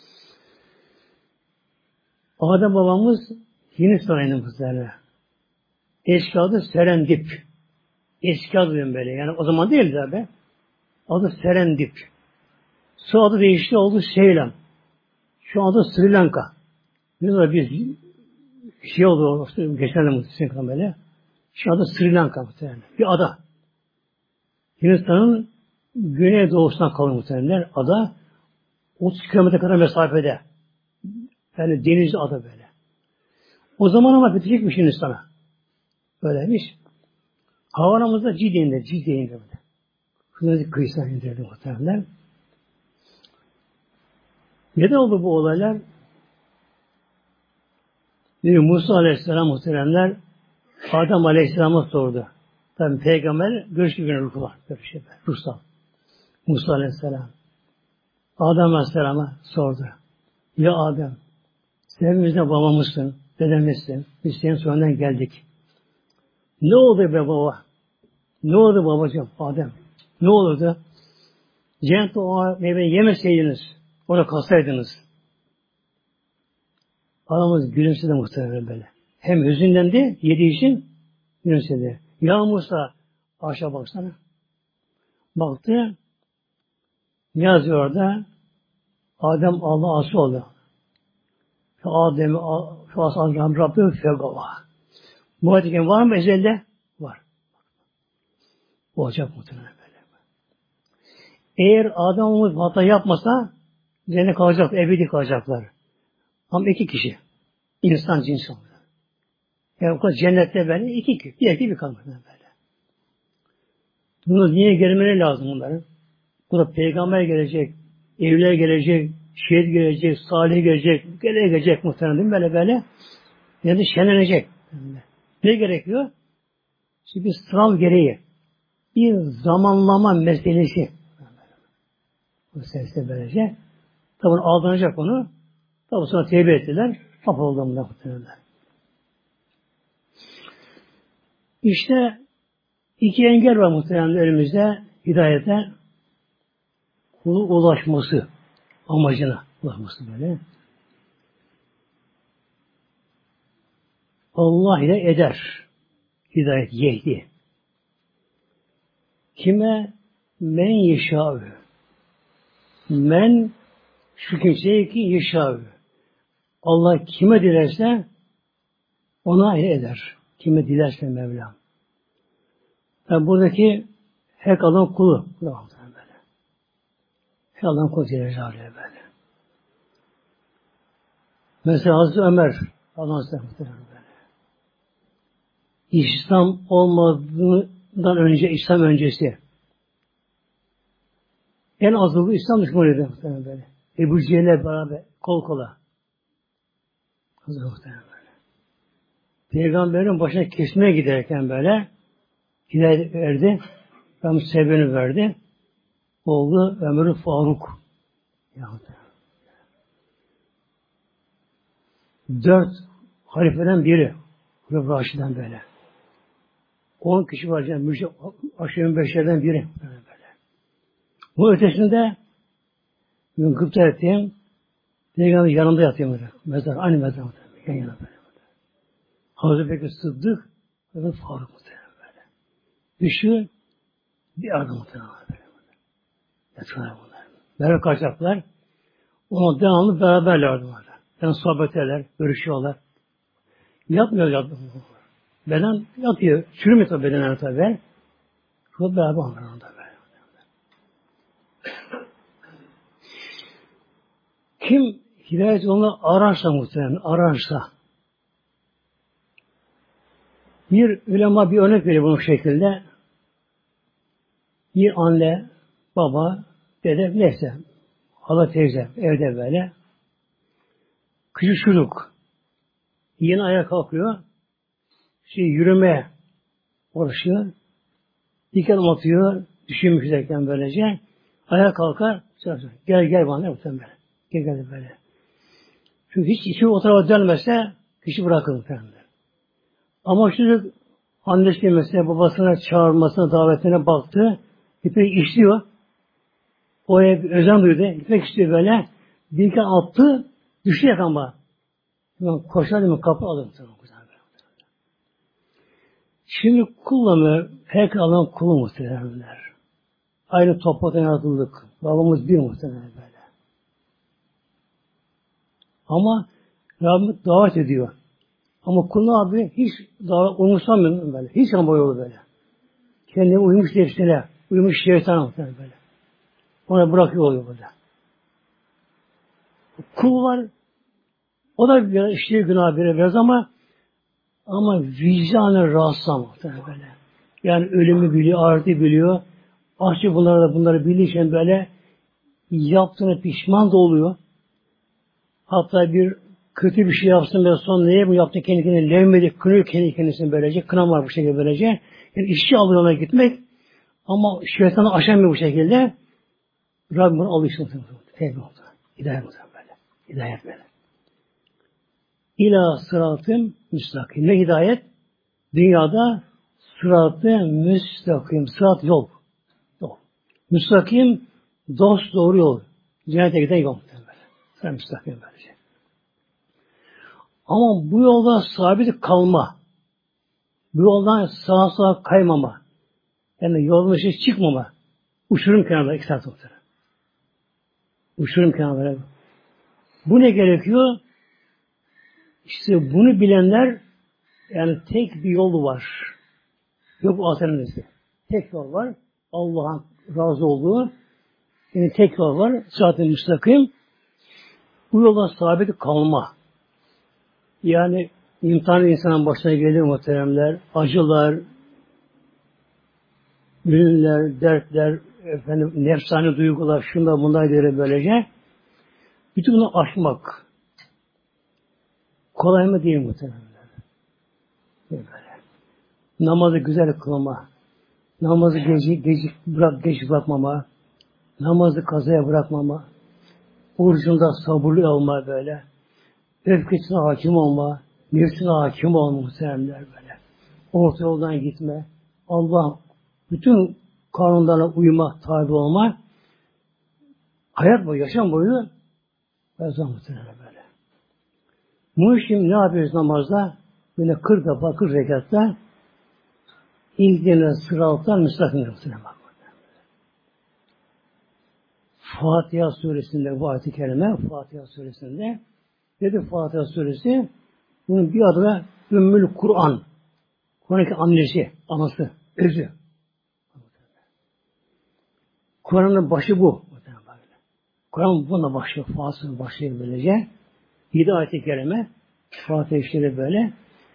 A: Adem babamız Hindistan'a indi muhtemelen. Eski adı Serendip. Eski adı diyorum böyle. Yani o zaman değildi abi. Adı Serendip. Şu adı değişti oldu Seylan. Şu adı Sri Lanka. Burada bir şey oldu. Geçen de muhtemelen böyle. Şu adı Sri Lanka muhtemelen. Bir ada. Hindistan'ın güney doğusundan kalıyor muhtemelen. Ada otuz kilometre kadar mesafede. Yani denizli ada böyle. O zaman ama bitecekmiş Hindistan'a. Böyleymiş. Havanamızda Cide indir. Cide indir. Kızılcık kıyısına indirdi muhtemelen. Neden oldu bu olaylar? Bir Musa Aleyhisselam muhteremler Adem Aleyhisselam'a sordu. Tabi peygamber görüşü günü ruhu var. Görüşü ruhsal. Musa Aleyhisselam. Adem Aleyhisselam'a sordu. Ya Adem, sen hepimizde babamızsın, dedemizsin. Biz senin soyundan geldik. Ne oldu be baba? Ne oldu babacığım Adem? Ne olurdu? Cennette o meyveyi yemeseydiniz, orada kalsaydınız. Adamımız gülümsedi muhtemelen böyle. Hem hüzünlendi, yediği için gülümsedi. Ya Musa, aşağı baksana. Baktı, ne yazıyor orada? Adem Allah ası oldu. Adem'i Adem Rabbim fevgava. Bu ayetiken var mı ezelde? Var. Olacak muhtemelen böyle. Eğer Adem'imiz hata yapmasa cennet kalacak, ebedi kalacaklar. Ama iki kişi. İnsan cinsi oldu. Yani cennette böyle iki kişi. Bir erkek bir kalmadı böyle. Bunu niye gelmeleri lazım bunların? Bu da peygamber gelecek, evliler gelecek, şehit gelecek, salih gelecek, gele gelecek muhtemelen değil mi? Böyle böyle. Ya da şenlenecek. Ne gerekiyor? Şimdi bir sınav gereği. Bir zamanlama meselesi. Bu sesle böylece. Tabi aldanacak onu. Tabi sonra tevbe ettiler. Hap oldu muhtemelen. İşte iki engel var muhtemelen önümüzde hidayete. Kulu ulaşması amacına ulaşması böyle. Allah ile eder. Hidayet yehdi. Kime? Men yeşâ'ü. Men şu kimseye ki yeşâ'ü. Allah kime dilerse ona eder. Kime dilerse Mevlam. Yani buradaki hek alan kulu. Böyle. Hek alan kulu diler böyle. Mesela Hazreti Ömer Allah'ın muhtemelen böyle. İslam olmadığından önce, İslam öncesi en azılı İslam düşmanıydı muhtemelen böyle. Ebu Cehil'le beraber kol kola. Hazreti muhtemelen böyle. Peygamberin başına kesmeye giderken böyle hidayet verdi. Rabbim sebebini verdi. Oldu Ömer-i Faruk. Dört halifeden biri. Hulefâ Raşid'den böyle. On kişi var. Yani, aşırı beşerden biri. Böyle, böyle. Bu ötesinde ben gıpta ettiğim Peygamber yanında yatıyor böyle. Mezar. Aynı mezar. Yan yana böyle. Hazreti Bekir Sıddık ve Faruk muhtemelen böyle. Dışı bir adım muhtemelen böyle. Yatıyorlar bunlar. Beraber kaçacaklar. Ona devamlı beraberlerdi orada. Yani sohbet ederler, görüşüyorlar. Yatmıyor yatmıyor. Beden yatıyor. Çürümüyor tabi bedenler tabi. Şurada beraber onlarla böyle. Kim hidayet yolunu ararsa muhtemelen, ararsa bir ulema bir örnek veriyor bu şekilde. Bir anne, baba, dede, neyse, hala teyze evde böyle. Küçük çocuk yeni ayağa kalkıyor. Şey, yürümeye uğraşıyor. Diken atıyor. Düşünmüş derken böylece. Ayağa kalkar. Gel gel bana muhtemelen böyle. Gel gel böyle. Çünkü hiç içi o tarafa dönmezse kişi bırakır muhtemelen. Ama çocuk annesi mesela babasına çağırmasına, davetine baktı. İpek işliyor. O hep özen duydu. İpek istiyor böyle. Diken attı. Düştü yakama. Koşar mı kapı alır. Şimdi kullanı pek alan kulu muhtemelenler. Aynı topraktan yaratıldık. Babamız bir muhtemelen böyle. Ama Rabbim davet ediyor. Ama kulu abi hiç davet umursamıyor böyle. Hiç ama yolu böyle. Kendine uymuş nefsine, uymuş şeytana muhtemelen böyle. Ona bırakıyor oluyor burada. Kul var. O da biraz işliyor günah bire biraz ama ama vicdanı rahatsız muhtemelen böyle. Yani ölümü biliyor, ahireti biliyor. Ahçı bunları da bunları bilirken böyle yaptığına pişman da oluyor. Hatta bir kötü bir şey yapsın ve sonra neye bu yaptı kendi kendine levmedi, kınıyor kendi kendisini böylece. Kınam var bu şekilde böylece. Yani işçi alıyor ona gitmek ama şeytanı aşamıyor bu şekilde. Rabbim bunu alışsın. Tevbe oldu. Hidayet oldu böyle. Hidayet böyle. İlâ sıratın müstakim. Ne hidayet? Dünyada sıratı müstakim. Sırat yol. Yol. Müstakim dost doğru yol. Cennete giden yol. Sırat müstakim böylece. Ama bu yolda sabit kalma. Bu yoldan sağa sağa kaymama. Yani yolun dışı çıkmama. Uçurum kenarında iki saat otur. Uçurum kenarında. Bu ne gerekiyor? İşte bunu bilenler yani tek bir yolu var. Yok alternatifte. Tek yol var. Allah'ın razı olduğu yani tek yol var. Sırat-ı müstakim. Bu yolda sabit kalma. Yani imtihan insanın başına gelir muhteremler. Acılar, ürünler, dertler, efendim, nefsani duygular, şunda bunlar göre böylece. Bütün bunu aşmak kolay mı değil muhtemelen. Böyle. Namazı güzel kılma, namazı gece, gece bırak, geç bırakmama, namazı kazaya bırakmama, orucunda sabırlı olma böyle, öfkesine hakim olma, nefsine hakim olma muhteremler böyle. Orta yoldan gitme, Allah bütün kanunlarına uyma, tabi olma, hayat boyu, yaşam boyu yazan muhteremler böyle. Bu şimdi ne yapıyoruz namazda? Böyle kırk defa, kırk rekatta İlgine sıralıktan müstakim muhteremler. Fatiha suresinde bu ayet-i kerime, Fatiha suresinde dedi Fatiha suresi bunun bir adı da Ümmül Kur'an. Kur'an'ın annesi, anası, özü. Kur'an'ın başı bu. Kur'an bununla başlıyor. Fatiha'nın başlıyor böylece. Yedi ayet-i kerime Fatiha işleri böyle.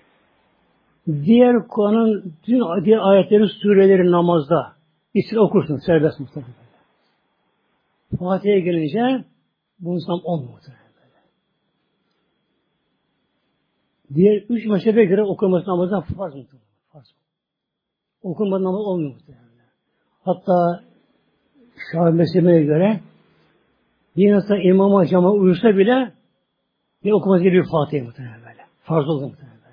A: Diğer Kur'an'ın tüm diğer ayetleri, sureleri namazda İsra okursun, serbest muhtemelen. Fatiha'ya gelince bunun tam on muhtemelen. Diğer üç mezhebe göre okunması namazdan farz mı? Farz. Okunmadan namaz olmuyor muhtemelen. Hatta Şafii mezhebine göre bir insan imama cama uyursa bile ne okuması gerekiyor Fatiha'ya muhtemelen böyle. Farz oldu muhtemelen böyle.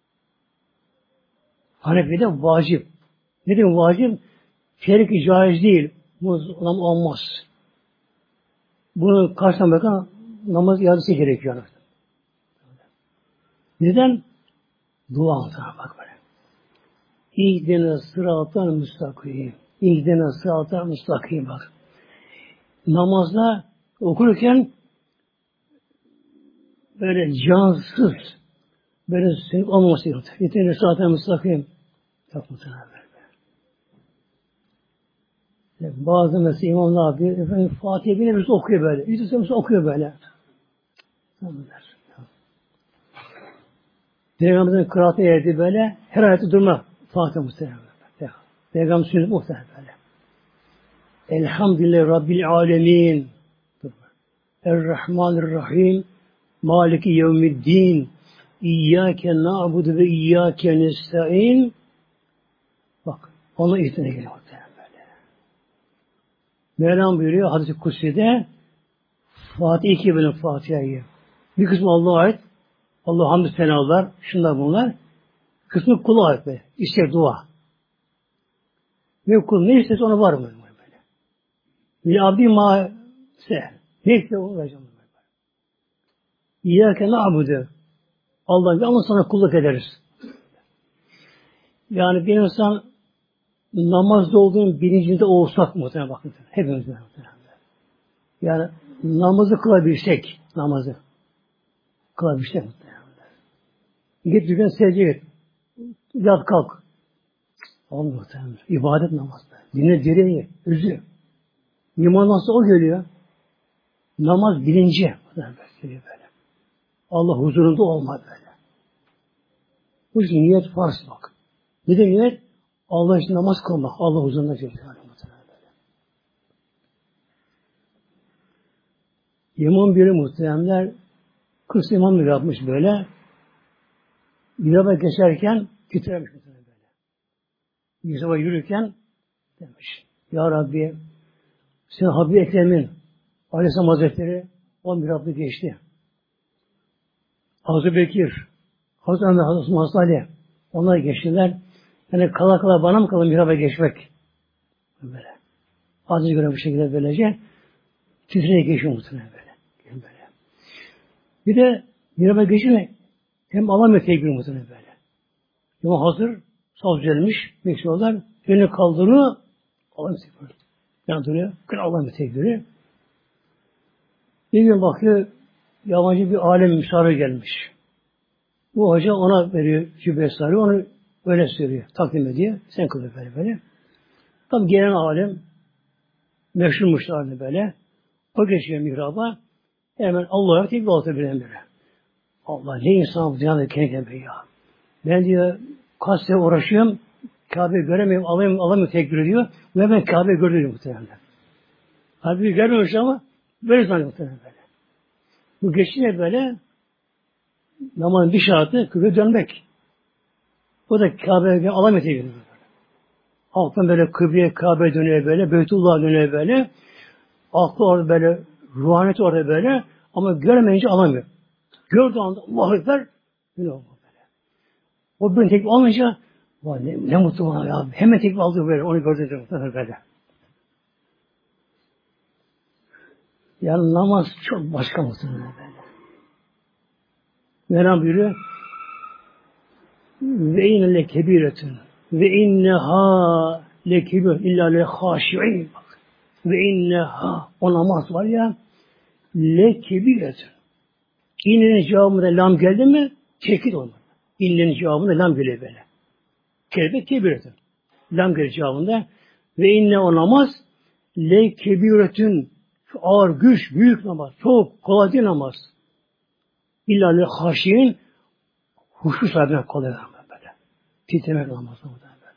A: Hanefi'de vacip. Ne diyeyim vacip? Şerik-i caiz değil. Bu olmaz. Bunu karşıdan bakan namaz iadesi gerekiyor. Neden? Dua altına bak böyle. İhdine sıraten müstakim. İhdine sıraten müstakim bak. Namazda okurken böyle cansız, böyle sönük olmaması gerekiyor. İhdine sıraten müstakim. Yok muhtemelen böyle. Bazı mesela imamlar bir efendim Fatiha'yı bile birisi okuyor böyle. Birisi birisi okuyor böyle. Tamamdır. Peygamberimizin kıraatı erdi böyle. Her ayette durma. Fatiha muhtemelen. Peygamber sünnet muhtemelen böyle. Elhamdülillahi Rabbil alemin. Errahmanirrahim. Maliki yevmiddin. İyyâke na'budu ve iyyâke nesta'in. Bak. Onun ihtine geliyor muhtemelen böyle. Mevlam buyuruyor Hadis-i Kutsi'de Fatih iki bölüm Fatiha'yı. Bir kısmı Allah'a ait. Allah hamdü senalar, şunlar bunlar. Kısmı kula ait be. İşte dua. Ve kul ne isterse ona var mı? Böyle. Bir abdi ma se. Ne isterse onu vereceğim. İyyâke na'budu. Allah yalnız sana kulluk ederiz. Yani bir insan namazda olduğunun bilincinde olsak muhtemelen bakın. Hepimiz muhtemelen. Yani namazı kılabilsek, namazı kılabilsek muhtemelen. Git düzen secdeye git. Yat kalk. Olmuyor muhtemelen. İbadet namazda. Dine direği, özü. İman nasıl o geliyor? Namaz bilinci. Böyle. Allah huzurunda olma böyle. Bu için niyet farz bak. Bir de niyet Allah için namaz kılmak. Allah huzurunda geliyor. İmam biri muhteremler kırk imam yapmış böyle. Miraba geçerken titremiş muhtemelen böyle. Miraba yürürken demiş. Ya Rabbi sen Habib-i Ekrem'in Aleyhisselam Hazretleri o mirabı geçti. Hazreti Bekir, Hazreti Ömer, Hazreti Masali onlar geçtiler. Yani kala kala bana mı kalın miraba geçmek? Böyle. Azıcık göre bu şekilde böylece titreye geçiyor muhtemelen böyle. böyle. Bir de miraba geçince hem alamıyor tekbir muhtemelen böyle. Ama hazır, saz düzelmiş, bekliyorlar. Elini kaldırıyor, alamıyor tekbir. Yani duruyor, kır alamıyor tekbiri. Bir gün bakıyor, yabancı bir alem misafir gelmiş. Bu hoca ona veriyor cübbe sarıyor, onu öyle söylüyor, takdim ediyor. Sen kılıyor böyle böyle. Tam gelen alem, meşhurmuşlardı böyle. O geçiyor mihraba, hemen Allah'a tekbir altı bilen biri. Allah ne insan bu dünyada kendine be ya. Ben diyor kaç sene uğraşıyorum, Kabe'yi göremiyorum, alayım, alamıyorum tekbir diyor. Ve ben Kabe'yi gördüm muhtemelen. Halbuki görmemiş ama böyle zannediyor muhtemelen böyle. Bu geçince böyle namazın bir şartı kıble dönmek. O da Kabe'ye alamıyor tekbir. Alttan böyle kıbleye Kabe dönüyor böyle, Beytullah dönüyor böyle. Aklı orada böyle, ruhaniyeti orada böyle ama göremeyince alamıyor. Gördüğü anda Allahu Ekber böyle oldu böyle. O bir tekbir alınca ne, ne mutlu bana ya. Hemen tekbir aldı böyle. Onu gördüğünde böyle. Yani namaz çok başka muhtemelen böyle. Mevlam buyuruyor ve inne le kebiretun ve inneha le kebir illa le haşi'in ve inneha o namaz var ya le kebiretun. İnnenin cevabında lam geldi mi tekit olmalı. İnnenin cevabında lam geliyor böyle. Kelime kebiretun. Lam geliyor cevabında ve inne o namaz le kebiretun. Ağır, güç, büyük namaz. Çok kolay değil namaz. İlla le haşi'in huşu sahibine kolay namaz böyle. Titremek namazı böyle.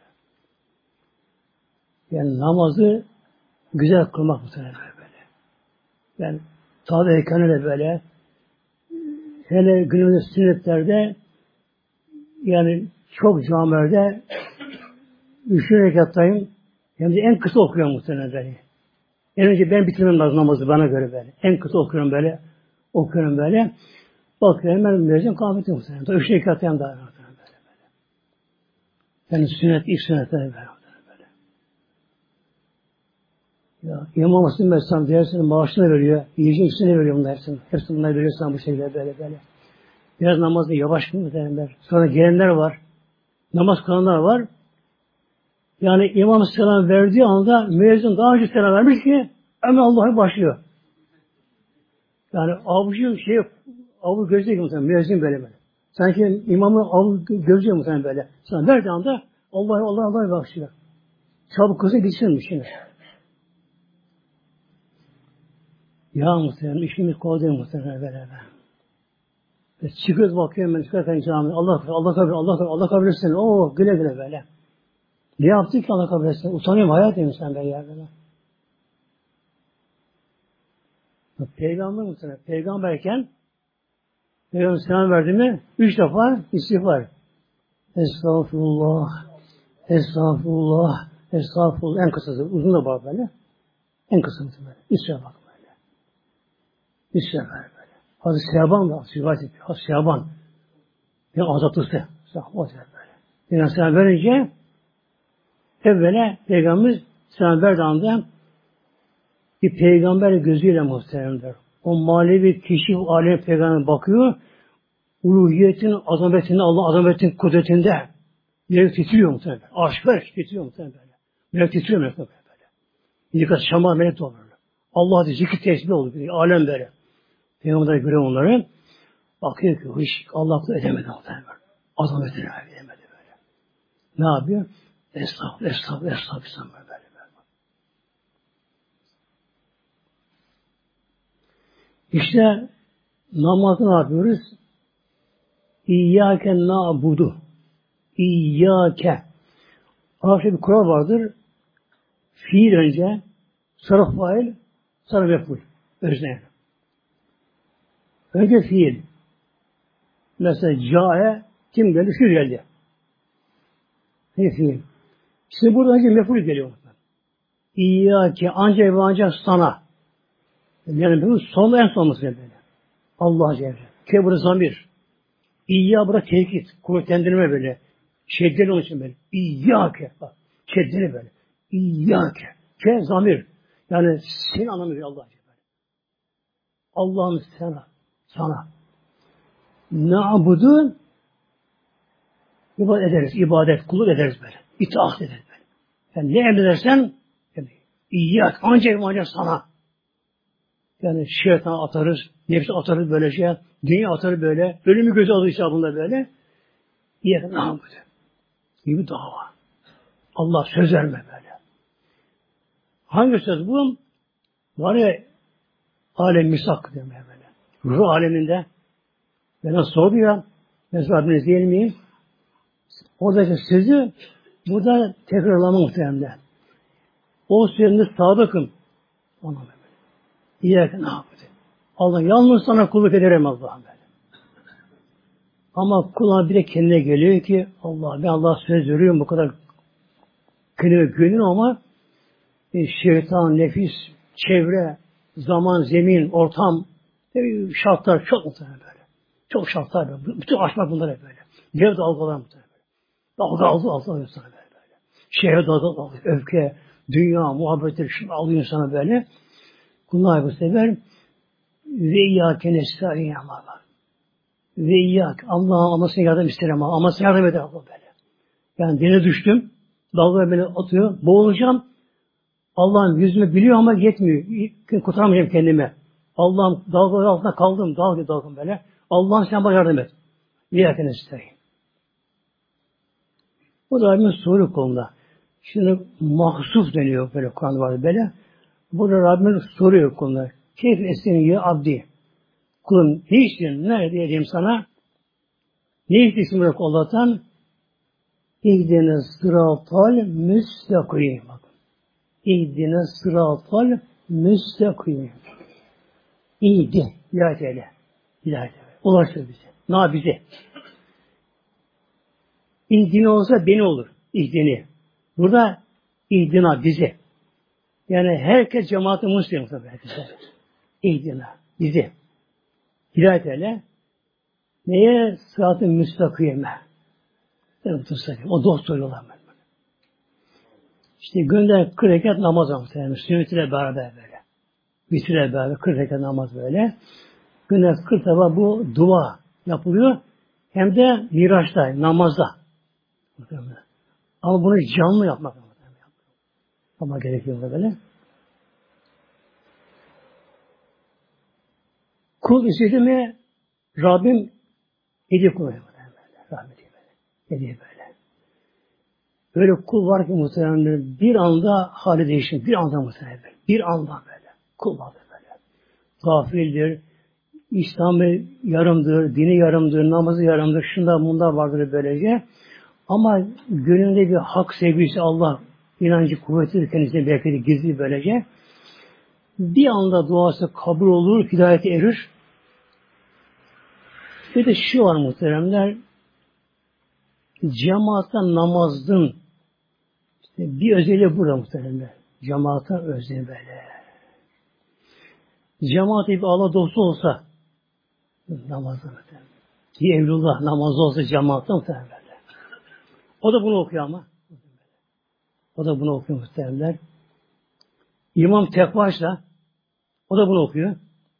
A: Yani namazı güzel kılmak muhtemelen böyle. Yani tabi ekranı böyle hele günümüzde sünnetlerde yani çok camilerde üçüncü rekattayım. Yani en kısa okuyorum muhtemelen böyle. En önce ben bitirmem lazım namazı bana göre böyle. En kısa okuyorum böyle. Okuyorum böyle. Bakıyorum ben müezzin kâhmeti muhtemelen. Da üç rekattayım daha. Böyle, böyle. Yani sünnet, ilk sünnetler böyle. böyle. Ya, İmam Hasan Mesam dersinin maaşını veriyor. Yiyecek ikisini veriyor bunlar hepsini. Hepsini bunlar veriyorsan bu şekilde böyle böyle. Biraz namazda yavaş kılıyor. Sonra gelenler var. Namaz kılanlar var. Yani İmam selam verdiği anda müezzin daha önce selam vermiş ki hemen Allah'a başlıyor. Yani avucu şey avu gözlüyor muhtemelen müezzin böyle böyle. Sanki imamın avu gözlüyor muhtemelen böyle. Selam verdiği anda Allah'a Allah'a Allah'a başlıyor. Çabuk kızı bitsin şimdi. Ya muhtemelen işimiz kolay değil muhtemelen böyle. böyle. Çıkıyoruz bakıyorum ben çıkarken camiye Allah Allah kabul Allah kabul Allah kabul etsin. Oo güle güle böyle. Ne yaptı ki Allah kabul etsin? Utanıyorum hayat diyeyim sen ben yerden. Peygamber muhtemelen. Peygamberken Peygamber selam verdi mi? Üç defa istiğfar. Estağfurullah. Estağfurullah. Estağfurullah. En kısası. Uzun da var böyle. En kısası böyle. Üç sefer bak böyle. Üç sefer böyle. Hazreti Şaban da rivayet ediyor. Hazreti Şaban. Bir azatlısı. O sefer böyle. Peygamber selam verince evvela Peygamber selam verdiği anda bir peygamber gözüyle muhteremdir. O manevi keşif alemi peygamber bakıyor. Uluhiyetin azametinde, Allah azametin kudretinde yeri titriyor muhtemelen. Aşklar titriyor muhtemelen böyle. Melek titriyor melek böyle. Yıkat şama melek de olur. Allah diye zikir tesbih olur. Alem böyle. Peygamberler göre onları bakıyor ki hiç Allah aklı edemedi muhtemelen. Azametini edemedi böyle. Ne yapıyor? Estağfurullah, estağfurullah, estağfurullah böyle böyle. İşte namazı ne yapıyoruz? İyyâke na'budu. İyyâke. Arapça bir kural vardır. Fiil önce, sonra fail, sonra mef'ul. Özne. Önce fiil. Mesela câe, kim geldi? Şu geldi. Ne fiil? Şimdi burada önce mef'ul geliyor. İyyâke, ancak ve ancak sana. Yani bunun sonunda en sonması böyle. Allah Celle. Kebir zamir. İyyâ burada tehdit, kuvvetlendirme böyle. Şeddeli onun için böyle. İyyâke. Bak. Şeddeli böyle. İyyâke. Ke zamir. Yani seni anlamıyor Allah Celle. Allah'ım sana. Sana. Na'budu ibadet ederiz. İbadet, kulluk ederiz böyle. İtaat ederiz böyle. Yani ne emredersen yani, İyyâke. Ancak ancak sana. Yani şeytan atarız, nefsi atarız böyle şey, dünya atarız böyle, ölümü göze alır hesabında böyle. İyi ne yapıyor? Gibi dava. Allah söz verme böyle. Hangi söz bu? Var ya alem misak demeye böyle. Ruh aleminde bana sordu ya, mesela abiniz değil miyim? Oradaki sözü Burada tekrarlama muhtemelen. O sürende sadıkım. Ona böyle. İyiyken ne yaptı? Allah yalnız sana kulluk ederim Allah'ım böyle. Ama kulağına bir de kendine geliyor ki Allah ben Allah söz veriyorum bu kadar kelime güveniyorum ama e, şeytan, nefis, çevre, zaman, zemin, ortam e, şartlar çok muhtemelen böyle. Çok şartlar böyle. Bütün aşmak bunlar hep böyle. Dev dalgalar muhtemelen böyle. Dalga aldı aldı alıyor sana böyle. böyle. Şehre dalga alıyor. Öfke, dünya, muhabbetleri şunu alıyor sana böyle. Bunlar bu sefer ve iyyâke nestaîn Allah. Ve iyyâke Allah'ın anlasına yardım isterim ama anlasına yardım eder Allah böyle. Yani denize düştüm. Dalga beni atıyor. Boğulacağım. Allah'ım yüzümü biliyor ama yetmiyor. Kurtaramayacağım kendimi. Allah'ım dalgalar altında kaldım. Dalga dalgım böyle. Allah'ım sen bana yardım et. Ve iyyâke nestaîn. Bu da Rabbimiz soru konuda. Şimdi mahsuf deniyor böyle Kur'an var böyle. Burada Rabbimiz soruyor konuda. Keyf esnin ya abdi. Kulum ne işin? Ne diyeceğim sana? Ne işin bırak Allah'tan? İhdine sıratal müstakim. İhdine sıratal müstakim. İhdi. İlahi Teala. İlahi Teala. Ulaştır bize. Na bize. İhdine olsa beni olur. İhdini. Burada ihdina bize. Yani herkes cemaat-i Müslüman tabii herkese. İhdina. Bize. Hidayet eyle. Neye? Sırat-ı müstakime. O dost soruyorlar. İşte günde kırk rekat namaz muhtemelen. Sünnetiyle beraber böyle. Bitire beraber kırk rekat namaz böyle. Günde kırk defa bu dua yapılıyor. Hem de miraçta, namazda. Ama bunu canlı yapmak ama gerekiyor böyle. Kul istedi mi Rabbim hediye koyuyor böyle. Rahmet ediyor böyle. Hediye böyle. Böyle kul var ki muhtemelen bir anda hali değişir. Bir anda muhtemelen böyle. Bir anda böyle. Kul var böyle. Gafildir. İslam'ı yarımdır. Dini yarımdır. Namazı yarımdır. Şunda bunda vardır böylece. Ama gönlünde bir hak sevgisi Allah inancı kuvvetli kendisine belki de gizli böylece. Bir anda duası kabul olur, hidayete erir. Bir de şu var muhteremler, cemaatten namazın işte bir özelliği burada muhteremler. Cemaatten özelliği böyle. Cemaat bir Allah dostu olsa namazda muhteremler. Bir evlullah namazda olsa cemaatten muhteremler. O da bunu okuyor ama. O da bunu okuyor muhteremler. İmam tekvaşla o da bunu okuyor.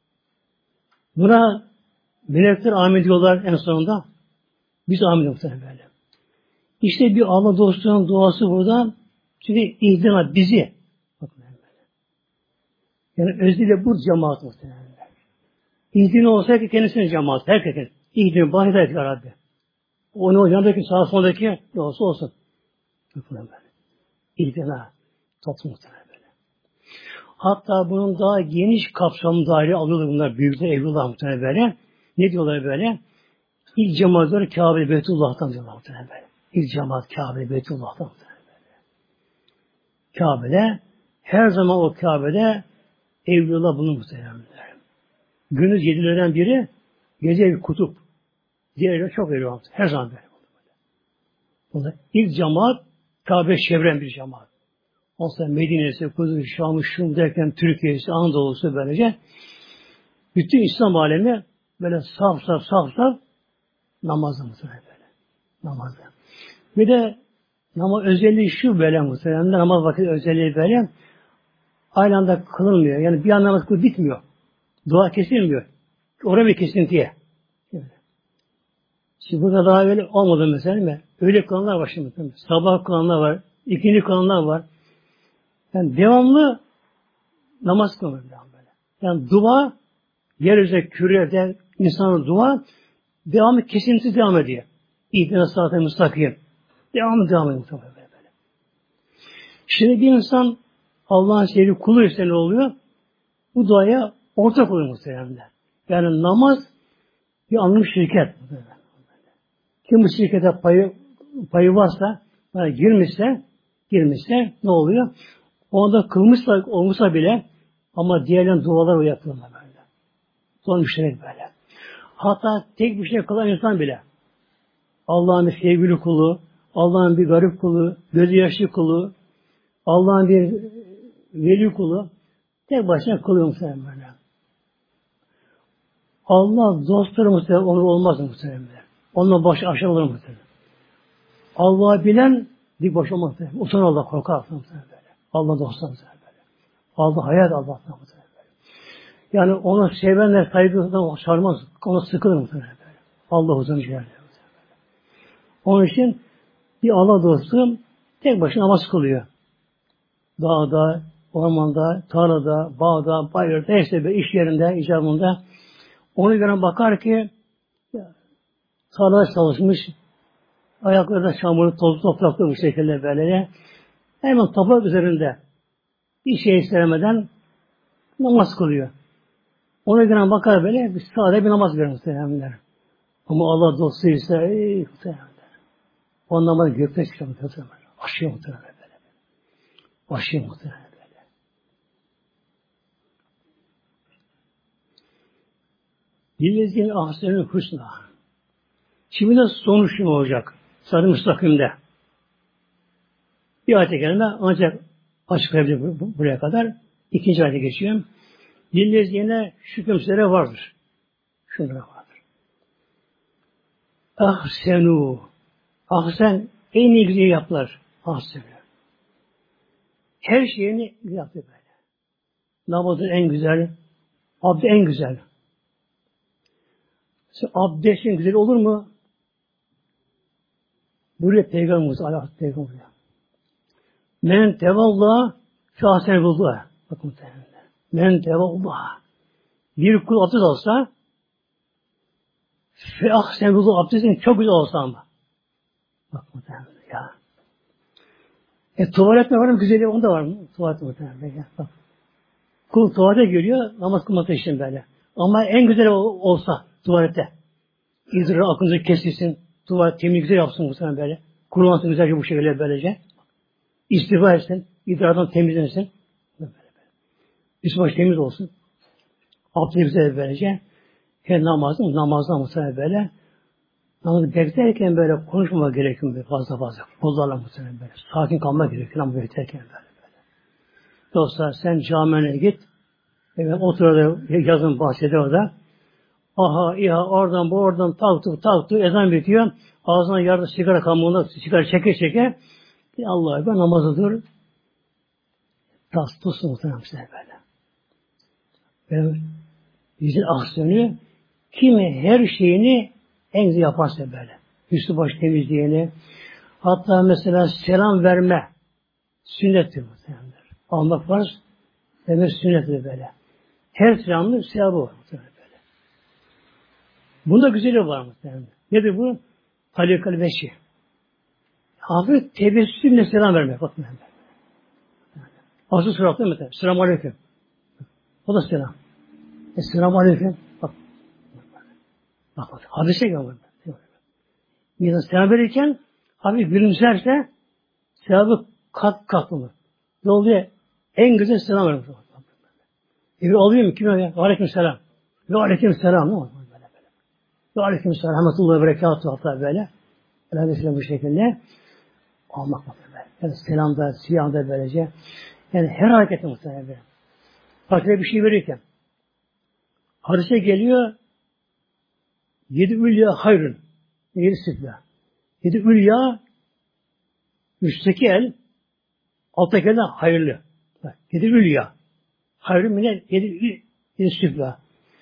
A: Buna melekler amin diyorlar en sonunda. Biz amin diyoruz böyle. İşte bir Allah dostunun duası burada. Çünkü ihdina bizi. Bakın böyle. Yani özüyle bu cemaat muhtemelen. İhdina olsa ki kendisinin cemaat. Herkesin. İhdina bana hidayet ya Rabbi. Onun yanındaki sağ sondaki ne olsa olsun. Bakın böyle. İhdina. Toplum muhtemelen. Hatta bunun daha geniş kapsamlı daire alıyorlar bunlar. Büyükler evliler muhtemelen böyle. Ne diyorlar böyle? İlk cemaatleri Kabe-i Beytullah'tan diyorlar muhtemelen böyle. İlk cemaat Kabe-i Beytullah'tan muhtemelen böyle. Kabe'de her zaman o Kabe'de evliler bulunur muhtemelen. Gündüz yedilerden biri gece bir kutup. Diğerleri çok evli olmuş. Her zaman böyle. Burada ilk cemaat Kabe çevren bir cemaat. Olsa Medine'si, Kuzey, Şam'ı, Şum derken Türkiye'si, Anadolu'su böylece bütün İslam alemi böyle saf saf saf saf namazda muhtemelen böyle. Namazda. Bir de namaz özelliği şu böyle muhtemelen. Namaz vakti özelliği böyle. Aynı anda kılınmıyor. Yani bir anda namaz kılıp bitmiyor. Dua kesilmiyor. Oraya bir kesintiye. Şimdi burada daha böyle olmadı mesela mi? Öyle kılanlar var şimdi. Sabah kılanlar var. İkinci kılanlar var. Yani devamlı namaz kılıyor böyle. Yani dua yeryüzünde kürede insanın dua devamlı kesintisiz devam ediyor. İhdina sırat-ı müstakim. Devamlı devam ediyor böyle. Şimdi bir insan Allah'ın sevgili kulu ise ne oluyor? Bu duaya ortak oluyor muhtemelen. Yani namaz bir anlamı şirket. Kim bu şirkete payı, payı varsa Yani girmişse, girmişse ne oluyor? Onda kılmışsa, olmuşsa bile ama diğerlerin dualar yapıyorlar böyle. Son bir şey böyle. Hatta tek bir şey kılan insan bile Allah'ın bir sevgili kulu, Allah'ın bir garip kulu, gözü yaşlı kulu, Allah'ın bir veli kulu tek başına kılıyor muhtemelen böyle. Allah dostları muhtemelen olur olmaz muhtemelen. Onunla başı aşağı olur muhtemelen. Allah'ı bilen dik baş olmaz muhtemelen. Utan Allah korkar muhtemelen böyle. Allah dostları muhtemelen böyle. Allah hayat Allah'tan muhtemelen böyle. Yani onu sevenler saygısından çağırmaz. Ona sıkılır muhtemelen böyle. Allah uzun ciğerler. Onun için bir Allah dostu tek başına namaz kılıyor. Dağda, ormanda, tarlada, bağda, bayırda, neyse bir iş yerinde, icabında. Onu gören bakar ki tarlada çalışmış, ayakları da çamurlu, tozlu, topraklı bu şekilde böyle. Hemen toprak üzerinde bir şey istemeden namaz kılıyor. Onu gören bakar böyle, bir sade bir namaz görür muhtemelenler. Ama Allah dostuysa, ey muhtemelenler. O namaz gökte çıkıyor muhtemelenler. Aşıyor muhtemelenler böyle. Aşıyor muhtemelenler böyle. Dillezine ahsenül husna. Şimdi de sonuç ne olacak? Sarı müstakimde. Bir ayet-i kerime ancak açıklayabilir buraya kadar. İkinci ayete geçiyorum. Dillezine şu kimselere vardır. Şunlara vardır. Ahsenu. Ahsen en iyi güzel yaptılar. Ahsenu. Her şeyini yaptı böyle. Namazı en güzel, abdest en güzel. Abdestin güzel olur mu? Buraya Peygamberimiz Aleyhisselatü Peygamber. Men tevalla şahsen buldu. Bakın muhtemelen. Men tevalla. Bir kul abdest olsa fe ahsen buldu abdestin çok güzel olsa ama. Bak muhtemelen ya. E tuvalet mi var mı? Güzelliği onda var mı? Tuvalet muhtemelen. Bak. Kul tuvalete geliyor namaz kılmak için böyle. Ama en güzel olsa tuvalette. İzdira akınızı kesilsin. Tuvalet temizlik güzel yapsın muhtemelen böyle. Kullansın güzelce bu şekilde böylece. İstifa etsin. İdrardan temizlensin. Böyle böyle. Üst baş temiz olsun. Abdest güzel böylece. Her namazın namazdan muhtemelen böyle. Namazı beklerken böyle konuşmamak gerekiyor böyle fazla fazla. Kullarla muhtemelen böyle. Sakin kalmak gerekiyor ama beklerken böyle böyle. Dostlar sen camiye git. Evet, otur orada yazın bahçede orada. Aha, iha, oradan bu oradan taktı taktı ezan bitiyor. Ağzına yardım sigara kamuğunda sigara çeke çeke. Allah'a ben namazı dur. Tas tutsun muhtemelen böyle. Böyle yüzün aksiyonu kimi her şeyini en güzel yaparsa böyle. Üstü baş temizleyeni. Hatta mesela selam verme sünnettir muhtemelen. Almak farz, demek sünnettir böyle. Her selamın sevabı var muhtemelen böyle. Bunda güzeli var muhtemelen. Nedir bu? Talikal veşi. Hafif tebessümle selam vermek. Bakın böyle. Asıl suratlı mesela. Selamun aleyküm. O da selam. Esselamu aleyküm. Bak. Bak bak. Hadise geliyor. Bir selam verirken hafif gülümserse sevabı kat kat olur. Ne oluyor? En güzel selam vermiş. Evi alıyor mu? Kim öyle? Aleyküm selam. Ve aleyküm selam. Ne olur böyle böyle. Ve aleyküm selam. Rahmetullahi ve berekatuhu hatta böyle. Elhamdülillah bu şekilde. Almak muhtemelen. Yani selamda, siyahda böylece. Yani her hareketi muhtemelen böyle. Fakire bir şey verirken. Hadise geliyor. Yedi ülya hayrın. Yedi sıfla. Yedi ülya üstteki el alttaki elden hayırlı. Yedi ülya. Hayrın mine yedi, yedi sıfla.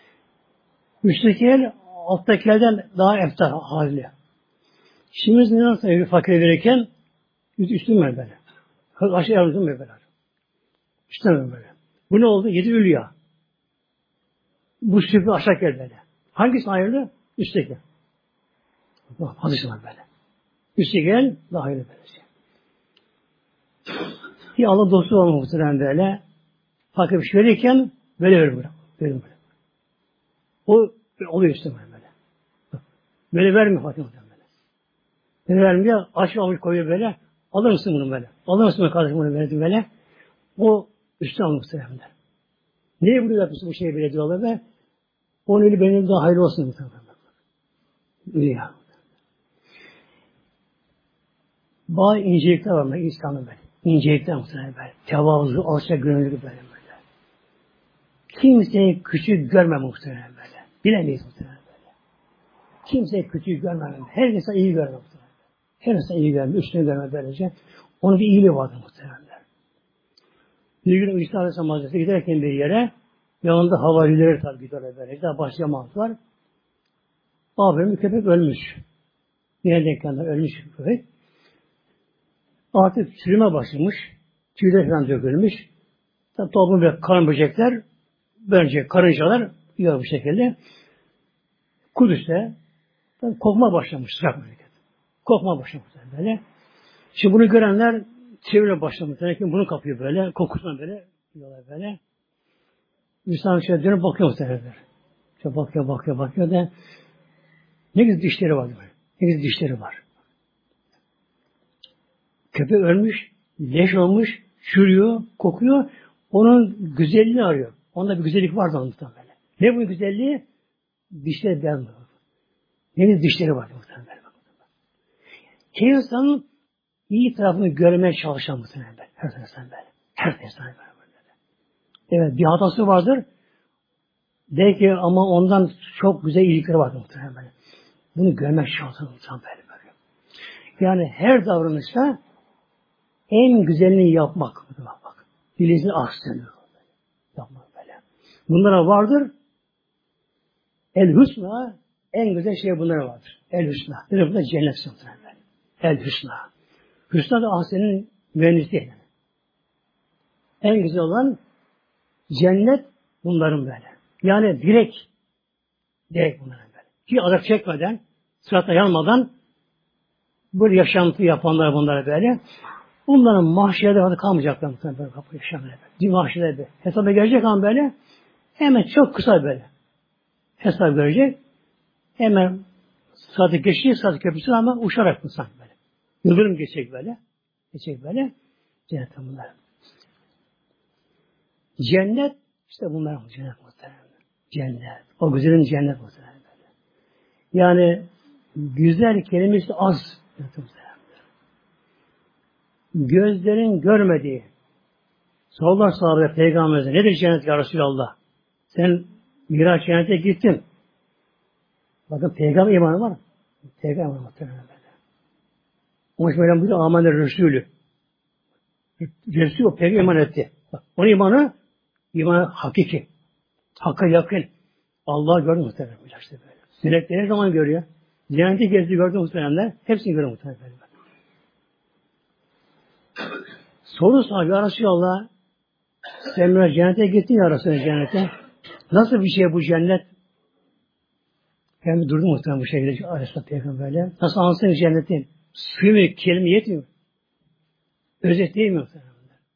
A: Üstteki el alttaki elden daha eftar hali. Şimdi biz nasıl bir fakire verirken üstün ver böyle. Aşağı yardım ver böyle. Üstün ver böyle. Bu ne oldu? Yedi ülya. Bu sıfır aşağı gel böyle. Hangisi hayırlı? Üstteki. Hadis var böyle. Üstteki gel daha hayırlı böylece. Bir Allah dostu var muhtemelen böyle. Fakir bir şey verirken böyle verir böyle. Verir böyle. O oluyor işte böyle. Böyle vermiyor fakir muhtemelen böyle. Böyle vermiyor. Aşağı almış koyuyor böyle. Alır mısın bunu böyle? Alır mısın kardeşim bunu verdi böyle? O üstüne alır muhtemelen. Niye bunu yapıyorsun bu şeyi böyle diyorlar ve onun eli benim daha hayırlı olsun muhtemelen. Öyle ya. Bazı incelikler var mı? İnsanın böyle. İncelikler muhtemelen böyle. Tevazu, alçak gönüllü böyle böyle. Kimseyi küçük görme muhtemelen böyle. Bilemeyiz muhtemelen böyle. Kimseyi küçük görmemem. Her insan iyi görme muhtemelen. Her insan iyi görme, üstünü görme böylece. Onun bir iyiliği vardır muhtemelen. Bir gün İsa Aleyhisselam Hazretleri giderken bir yere yanında havarileri tabi gidiyorlar böyle. Daha başka cemaat var. Abimin bir köpek ölmüş. Yerden ölmüş bir köpek. Artık çürüme başlamış. Tüyler falan dökülmüş. Tabi toplum böyle karın böcekler, bence karıncalar yiyor bu şekilde. Kudüs'te tabi kokma başlamış sıcak memleket. Kokma başlamış böyle. Şimdi bunu görenler çevirmeye başlamış. Yani bunu kapıyor böyle, kokusuna böyle yiyorlar böyle. İnsan şöyle dönüp bakıyor muhtemelenler. İşte bakıyor, bakıyor, bakıyor da ne güzel dişleri var böyle. Ne güzel dişleri var. Köpek ölmüş, leş olmuş, çürüyor, kokuyor. Onun güzelliğini arıyor. Onda bir güzellik vardı onun muhtemelen. Ne bu güzelliği? Dişleri beyaz. Ne güzel dişleri vardı muhtemelen. Her insanın iyi tarafını görmeye çalışan muhtemelen. Her insan böyle. Her insan böyle. Evet, bir hatası vardır. De ki ama ondan çok güzel iyilikleri vardır muhtemelen böyle. Bunu görmek şanslı insan böyle böyle. Yani her davranışta en güzelini yapmak. Bak. Bilinçli aksını yapmak böyle. Bunlara vardır. El husna en güzel şey bunlara vardır. El husna. Ne bu da cennet muhtemelen böyle. El husna. Husna da ahsenin mühendisi yani. En güzel olan cennet bunların böyle. Yani direkt direkt bunların böyle. Hiç azap çekmeden, sırata yanmadan böyle yaşantı yapanlar bunlara böyle. Bunların mahşerde hadi kalmayacaklar muhtemelen böyle kapı yaşamaya böyle. Mahşerde böyle. Hesaba gelecek ama böyle hemen çok kısa böyle. Hesap görecek. Hemen saati geçecek, saati köprüsü ama uçarak insan böyle. Yıldırım geçecek böyle. Geçecek böyle. Cennet bunlar. Cennet işte bunlar cennet muhtemelen. Cennet. O güzelin cennet muhtemelen böyle. Yani güzel kelimesi az. Gözlerin görmediği sorular sahabe peygamberimize nedir cennet ya Resulallah? Sen Miraç cennete gittin. Bakın peygamber imanı var. Peygamber imanı muhtemelen böyle. Onun için böyle bir de Aman Resulü. Resulü o peygamber iman etti. Bak, onun imanı imanı hakiki. Hakka yakın. Allah'ı gördü muhtemelen. İşte böyle. Melekleri her zaman görüyor. Cenneti gezdi gördü muhtemelenler. Hepsini görüyor muhtemelen. Soru sahibi ya Resulallah sen biraz cennete gittin ya Resulallah cennete. Nasıl bir şey bu cennet? Ben bir durdum muhtemelen bu şekilde Aleyhisselatü Vesselam böyle. Nasıl anlatsın cennetin? Suyu mu, kelime yetmiyor. Özetleyemiyor muhtemelen.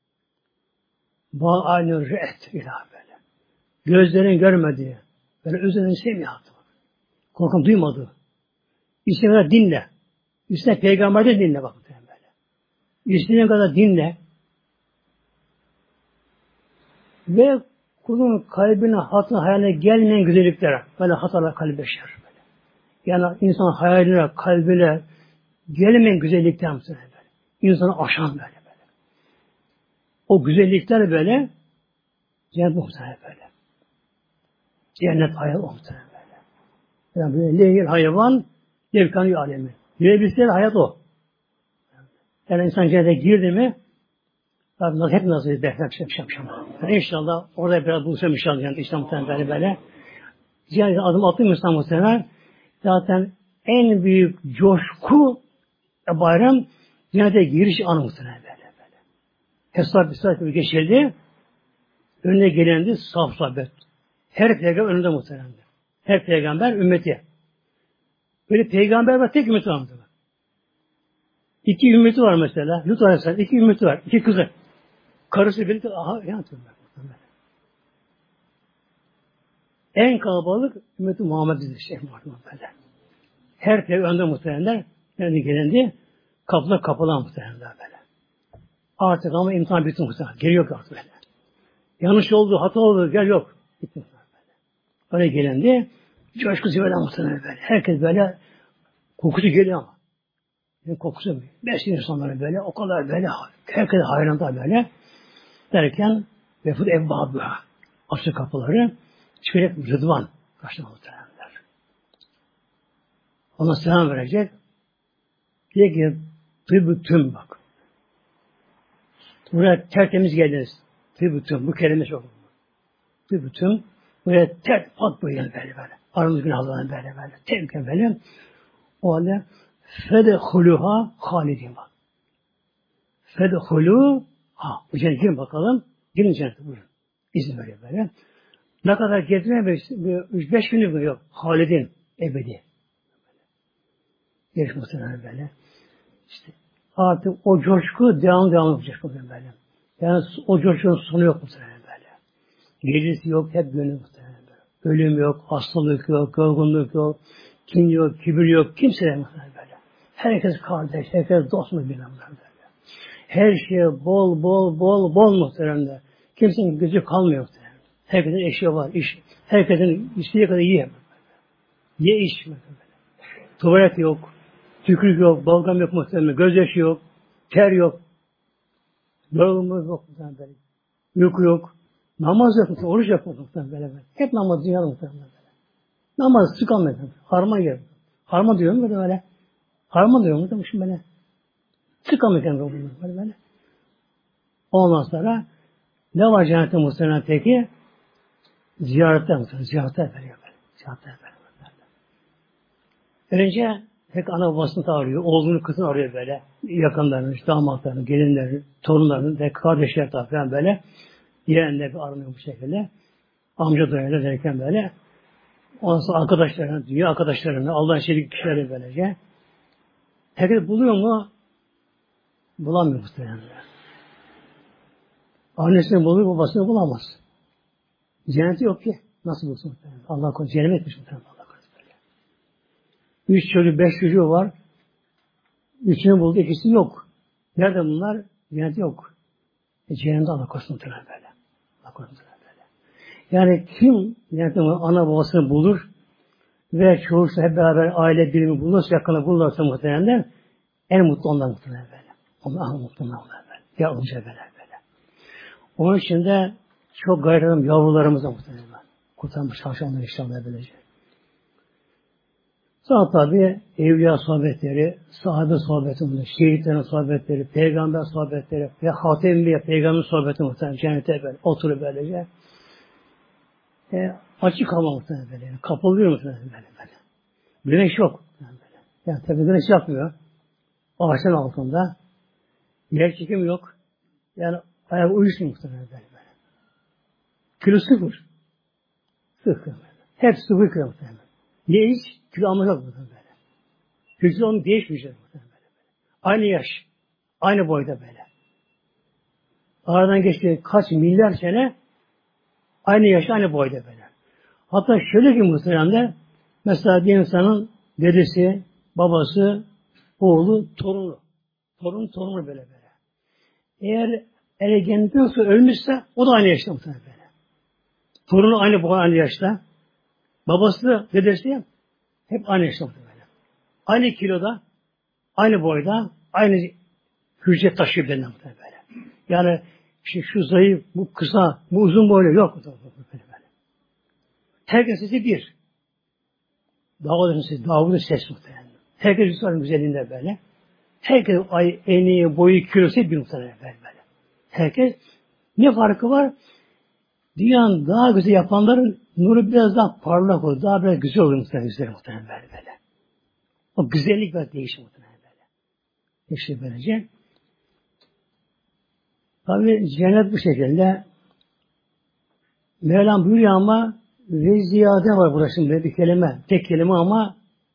A: Bağ aynı re'et ilah böyle. Gözlerin görmediği. Böyle özlerini sevmiyor. Korkum duymadı. İstediğin kadar dinle. Üstüne peygamberden dinle bak böyle. İstediğin kadar dinle. Ve kulun kalbine, hatına, hayaline gelmeyen güzelliklere böyle hatalar kalbe yaşar. Böyle. Yani insan hayaline, kalbine gelmeyen güzellikler muhtemelen böyle. İnsanı aşan böyle böyle. O güzellikler böyle cennet muhtemelen böyle. Cennet hayal muhtemelen böyle. Yani böyle lehil hayvan levkanı alemi. Yiyebilsel hayat o. Yani insan cennete girdi mi tabi hep nasıl bir bekler yani inşallah orada biraz buluşalım inşallah yani İslam muhtemelen böyle. Cennete adım attım İslam muhtemelen. Zaten en büyük coşku bayram cennete giriş anı muhtemelen böyle böyle. Hesap hesap bir geçildi. Önüne gelendi saf sohbet. Her peygamber önünde muhtemelen. Her peygamber ümmeti. Böyle peygamber var tek ümmeti var. İki ümmeti var mesela. Lut Aleyhisselam iki ümmeti var. İki kızı. Karısı birlikte aha yanıtıyorlar. En kalabalık ümmeti Muhammed'in şey var böyle. Her peygamber muhtemelenler yani gelendi. Kapılar kapalı muhtemelen böyle. Artık ama imtihan bitti muhtemelen. Geri yok artık böyle. Yanlış oldu, hata oldu, gel yok. Bitti muhtemelen böyle. Öyle gelendi. Coşku zirveden muhtemelen böyle. Herkes böyle kokusu geliyor ama. Yani kokusu beş insanları böyle, o kadar böyle, herkes hayranda böyle. Derken vefud evvabı, açık kapıları, çıkacak Rıdvan karşıma muhtemelenler. Ona selam verecek. Diye ki, tıbbı bak. Buraya tertemiz geldiniz. Tıbbı bu kelime çok. Tıbbı tüm, buraya ter, pat böyle böyle böyle. Aramız günahlarına böyle böyle. Temken böyle. O halde fedehuluha halidin bak. Fedehulu ha, bu cennet girin bakalım. Girin cennete buyurun. İzin veriyor böyle. Ne kadar getirmemek, üç beş günlük mü yok. Halidin, ebedi. Yarış muhtemelen böyle. İşte artık o coşku devam devam yapacak böyle. Yani o coşkunun sonu yok muhtemelen böyle. Gecesi yok, hep gönül muhtemelen böyle. Ölüm yok, hastalık yok, yorgunluk yok, kin yok, kibir yok, kimse de muhtemelen böyle. Herkes kardeş, herkes dost mu bilmem böyle. Her şeye bol bol bol bol muhtemelen. Kimsenin gözü kalmıyor muhtemelen. Herkesin eşi var, iş. Herkesin istediği kadar yiyor. Ye iş böyle. Tuvalet yok, tükürük yok, balgam yok muhtemelen, gözyaşı yok, ter yok, yorgunluk yok muhtemelen böyle. Uyku yok, namaz yok muhtemelen, oruç yok muhtemelen böyle. Hep namaz dünyada muhtemelen böyle. Namaz sıkamıyor. Harman yer. Harman diyor mu böyle? Harman diyor mu demişim böyle. Sıkamıyor böyle böyle. Ondan sonra ne var cennette muhtemelen peki? Ziyaretler muhtemelen, ziyaretler veriyor böyle. Ziyaretler veriyor. Önce tek ana babasını da arıyor, oğlunu kızını arıyor böyle. Yakınlarını, damatlarını, gelinlerini, torunlarını ve kardeşler de falan böyle. Yeğenler bir aranıyor bu şekilde. Amca dayılar derken böyle. Ondan sonra arkadaşlarını, dünya arkadaşlarını, Allah'ın şerik kişileri böylece. Herkes buluyor mu? Bulamıyor muhtemelen. Annesini buluyor, babasını bulamaz. Cenneti yok ki. Nasıl bulsun muhtemelen? Allah korusun. Cennet etmiş muhtemelen. Allah korusun böyle. Üç çocuğu, beş çocuğu var. Üçünü buldu, ikisi yok. Nerede bunlar? Cenneti yok. E, cehennemde Allah korusun muhtemelen böyle. Allah korusun muhtemelen böyle. Yani kim cennette ana babasını bulur ve çoğuşla hep beraber aile birimi bulursa, yakını bulursa muhtemelen en mutlu onlar muhtemelen böyle. Onlar mutlu onlar böyle. Ya olunca böyle böyle. Onun için de çok gayretim yavrularımıza muhtemelen. Kurtarmış çalışanlar inşallah böylece. Sonra tabi evliya sohbetleri, sahabe sohbeti, şehitlerin sohbetleri, peygamber sohbetleri ve hatem-i peygamber sohbeti muhtemelen cennete böyle oturup böylece. E, açık hava muhtemelen böyle. Kapılıyor muhtemelen böyle böyle. Güneş yok. Yani, böyle. Yani tabi güneş yapmıyor. Ağaçların altında. Yer çekim yok. Yani ayak uyuşun muhtemelen böyle böyle. Kilo sıfır. Sıfır. Hep sıfır kilo muhtemelen. Niye hiç? Kilo almak yok muhtemelen böyle. Hücre onu değişmeyecek muhtemelen böyle. Aynı yaş. Aynı boyda böyle. Aradan geçti kaç milyar sene aynı yaş, aynı boyda böyle. Hatta şöyle ki muhtemelen de mesela bir insanın dedesi, babası, oğlu, torunu. Torun, torunu böyle böyle. Eğer ergenlikten sonra ölmüşse o da aynı yaşta muhtemelen böyle. Torunu aynı boy, aynı yaşta. Babası da dedesi hep aynı yaşta muhtemelen. Aynı kiloda, aynı boyda, aynı hücre taşıyor benden muhtemelen böyle. Yani işte şu zayıf, bu kısa, bu uzun boylu yok muhtemelen böyle. Herkes sesi bir. Davud'un sesi, Davud'un sesi muhtemelen. Herkes Yusuf'un güzelliğinde böyle. Herkes ay, eni, boyu, kilosu bir muhtemelen böyle. Herkes ne farkı var? Dünyanın daha güzel yapanların nuru biraz daha parlak olur. Daha biraz güzel olur muhtemelen. Güzel muhtemelen böyle böyle. O güzellik biraz değişir muhtemelen böyle. İşte böylece. Tabi cennet bu şekilde. Mevlam buyuruyor ama ve ziyade var burada şimdi bir kelime. Tek kelime ama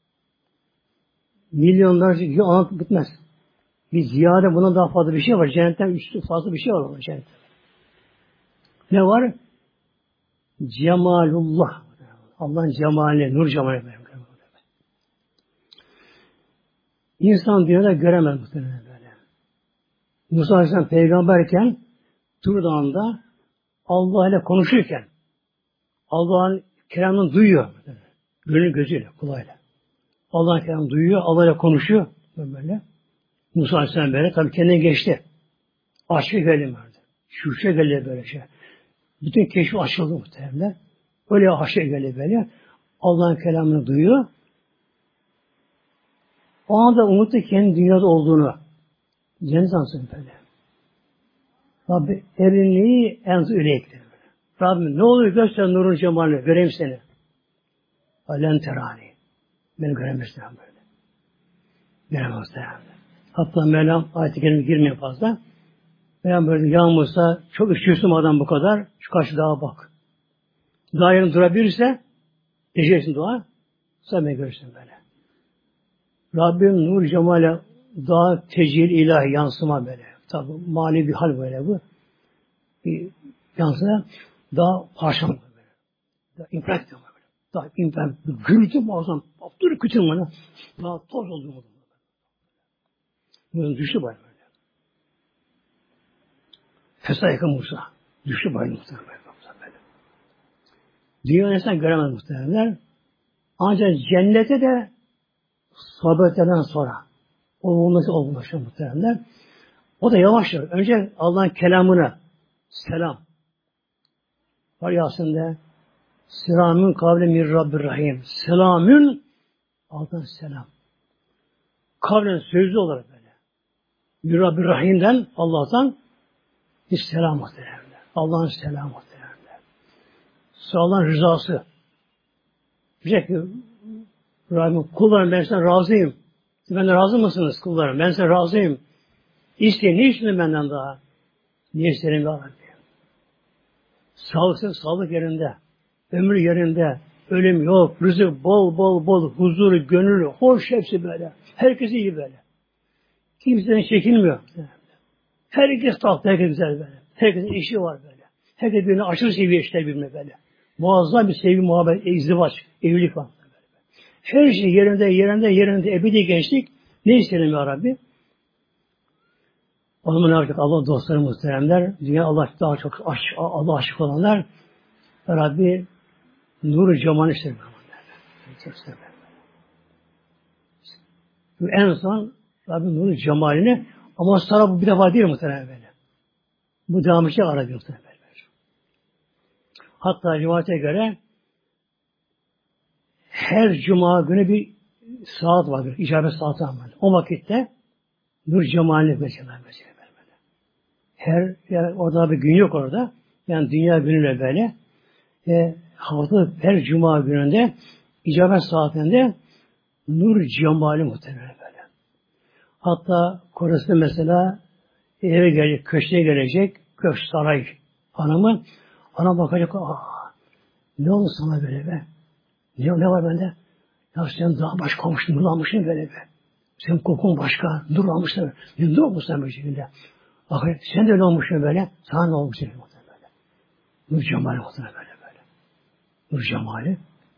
A: milyonlarca gibi anlatıp bitmez. Bir ziyade buna daha fazla bir şey var. Cennetten üstü fazla bir şey var orada cennette. Ne var? Cemalullah. Allah'ın cemali, nur cemali. İnsan dünyada göremez muhtemelen böyle. Musa Aleyhisselam peygamberken Tur Dağı'nda Allah ile konuşurken Allah'ın kelamını duyuyor. Gönül gözüyle, kulağıyla. Allah'ın kelamını duyuyor, Allah ile konuşuyor. Böyle. Musa Aleyhisselam böyle tabii kendine geçti. Aşk geldi vardı. Şuşa geldi böyle şey. Bütün keşfi açıldı muhtemelen. Öyle aşk geldi böyle. Allah'ın kelamını duyuyor. O anda umutlu kendi dünyada olduğunu. Cennet ansın böyle. Rabbi erinliği en öyle ekler. Rabbim ne olur göster nurun cemalini. Göreyim seni. Alen terani. Beni göremezsin böyle. Göremezsin. Hatta Mevlam ayet-i kerime girmiyor fazla. Mevlam böyle yağmursa çok üşüyorsun adam bu kadar. Şu karşı dağa bak. Dağ yerine durabilirse diyeceksin dua. Sen beni görürsün böyle. Rabbim nur cemale daha tecil ilahi yansıma böyle. Tabi mali bir hal böyle bu. Bir yansıma daha parçalı böyle. Daha imprak böyle. Daha imprak. Gürültü muazzam. Dur kütüm bana. Daha toz oldu mu? Bunun düştü böyle. Fesayeka Musa. Düştü böyle muhtemelen böyle. Dünya insan göremez muhtemelen. Ancak cennete de sohbetlerden sonra olması olması muhtemelen. O da yavaş yavaş. Önce Allah'ın kelamını selam. Var ya aslında selamün kavle mir Rabbir Rahim. Selamün Allah'tan selam. Kavlen sözlü olarak böyle. Mir Rabbir Rahim'den Allah'tan bir selam muhtemelen. Allah'ın selamı muhtemelen. Allah'ın rızası. Diyecek ki Rabbim kullarım ben sana razıyım. Ben de razı mısınız kullarım? Ben sana razıyım. İsteyin. Ne istiyorsun benden daha? Niye isterim daha? Sağlıksız sağlık yerinde. Ömür yerinde. Ölüm yok. Rızık bol bol bol. Huzuru, gönüllü. Hoş hepsi böyle. Herkes iyi böyle. Kimseden çekinmiyor. Herkes tatlı. Herkes güzel böyle. Herkesin işi var böyle. Herkes birbirine aşırı seviye işler birbirine böyle. Muazzam bir sevgi, muhabbet, izdivaç, evlilik var. Her şey yerinde, yerinde, yerinde, ebedi gençlik. Ne isterim ya Rabbi? O zaman artık Allah dostları muhteremler, dünya Allah daha çok aş, Allah aşık olanlar, Rabbi nur-u cemal isterim. Çok severim. En son Rabbi nur-u cemalini, ama sonra bu bir defa değil muhterem böyle. Bu devam için aradı muhterem böyle. Hatta rivayete göre her cuma günü bir saat vardır. İcabet saati var. O vakitte nur cemalini mesela mesela. Her yani orada bir gün yok orada. Yani dünya günüyle böyle. E, hafta her cuma gününde icabet saatinde nur cemali muhtemelen böyle. Hatta Kore'sinde mesela eve gelecek, köşeye gelecek, köşk saray hanımı, ana bakacak, aa, ne oldu sana böyle be? Ne, ne var bende? Ya sen daha başka olmuşsun, nurlanmışsın böyle be. Senin kokun başka, nurlanmışsın. Ne olmuşsun böyle şekilde? Bakın sen de ne olmuşsun böyle? Sana ne olmuş böyle? Nur cemali muhtemelen böyle böyle. Nur cemali.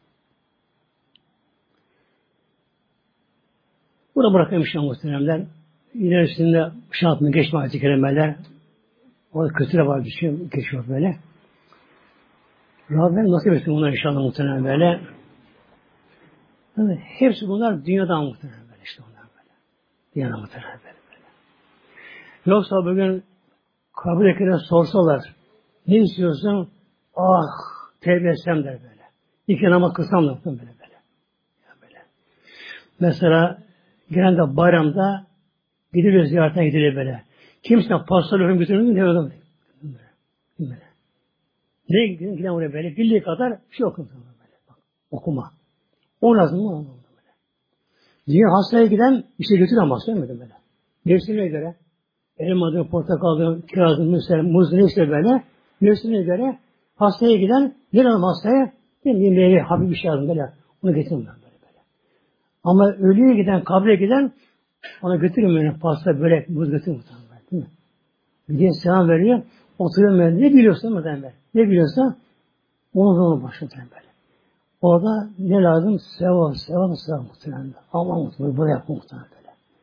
A: Burada bırakayım işte muhteremler. İlerisinde şahatını geçme ayet-i kerimeler. O kötü de var bir şey geçiyor böyle. Rabbim nasip etsin bunlar inşallah muhterem böyle. Yani hepsi bunlar dünyadan muhterem böyle işte bunlar böyle. Dünyadan muhterem böyle. böyle. Yoksa bugün kabirdekiler sorsalar ne istiyorsun? Ah tevbe etsem der böyle. İki namaz kılsam da böyle böyle. Ya böyle. Mesela genelde bayramda gidilir ziyaretine gidilir böyle. Kimse pasta löfüm götürmüyor ne öyle böyle. Ne gidiyor? Giden oraya böyle. Bildiği kadar bir şey okun. Böyle. Bak, okuma. O lazım mı? Böyle. Dünya hastaya giden bir şey götüren hastaya mı böyle? Mevsimine göre elmadır, portakaldır, kirazdır, muzdur, muzdur neyse böyle. Mevsimine göre hastaya giden ne lazım hastaya? Bir meyve, hafif bir şey lazım böyle. Onu getirmiyor böyle böyle. Ama ölüye giden, kabre giden ona götürmüyor. Pasta, börek, muz götürmüyor. Değil mi? Bir diye selam veriyor. Oturuyor böyle. Ne biliyorsa mı böyle? Ne biliyorsa onu onu başlıyor böyle. Orada ne lazım? Sevap, sevap, sevap muhtemelen. Allah muhtemelen. Bunu yapma muhtemelen böyle.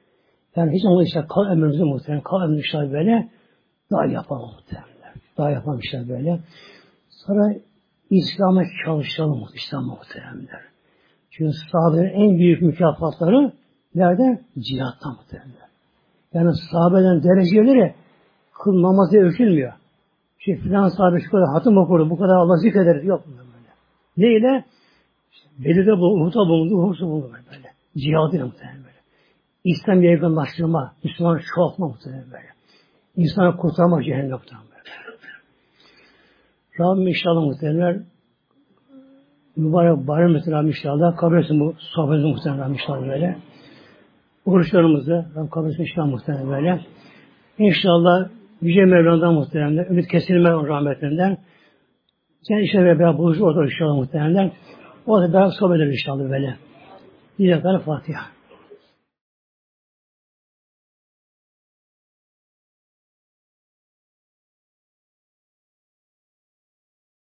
A: Yani hiç anlayışlar kal emrimizde muhtemelen. Kal emrimizde böyle daha yapalım muhtemelen. Daha yapalmışlar böyle. Sonra İslam'a çalışalım İslam'a muhtemelen. Çünkü sahabelerin en büyük mükafatları nerede? Cihatta muhtemelen. Yani sahabelerin dereceleri kıl namazı ölçülmüyor. Şey filan sahabe şu kadar hatım okurdu, bu kadar Allah zikreder. Yok böyle. Neyle? Belirde bulundu, Uhud'da bulundu, Uhud'da bulundu böyle. Cihadıyla muhtemelen böyle. İslam yaygınlaştırma, Müslüman çoğaltma muhtemelen böyle. İnsanı kurtarmak cehennemden böyle. Rabbim inşallah muhtemelen mübarek bayram muhtemelen inşallah kabul etsin bu sohbetimizi muhtemelen inşallah böyle. Oruçlarımızı Rabbim kabul etsin inşallah muhtemelen böyle. İnşallah Yüce Mevla'dan muhtemelen ümit kesilmez rahmetinden. Sen işte beraber buluşur orada inşallah muhtemelen. O da beraber sohbet ederiz inşallah böyle. Diyecekler Fatiha.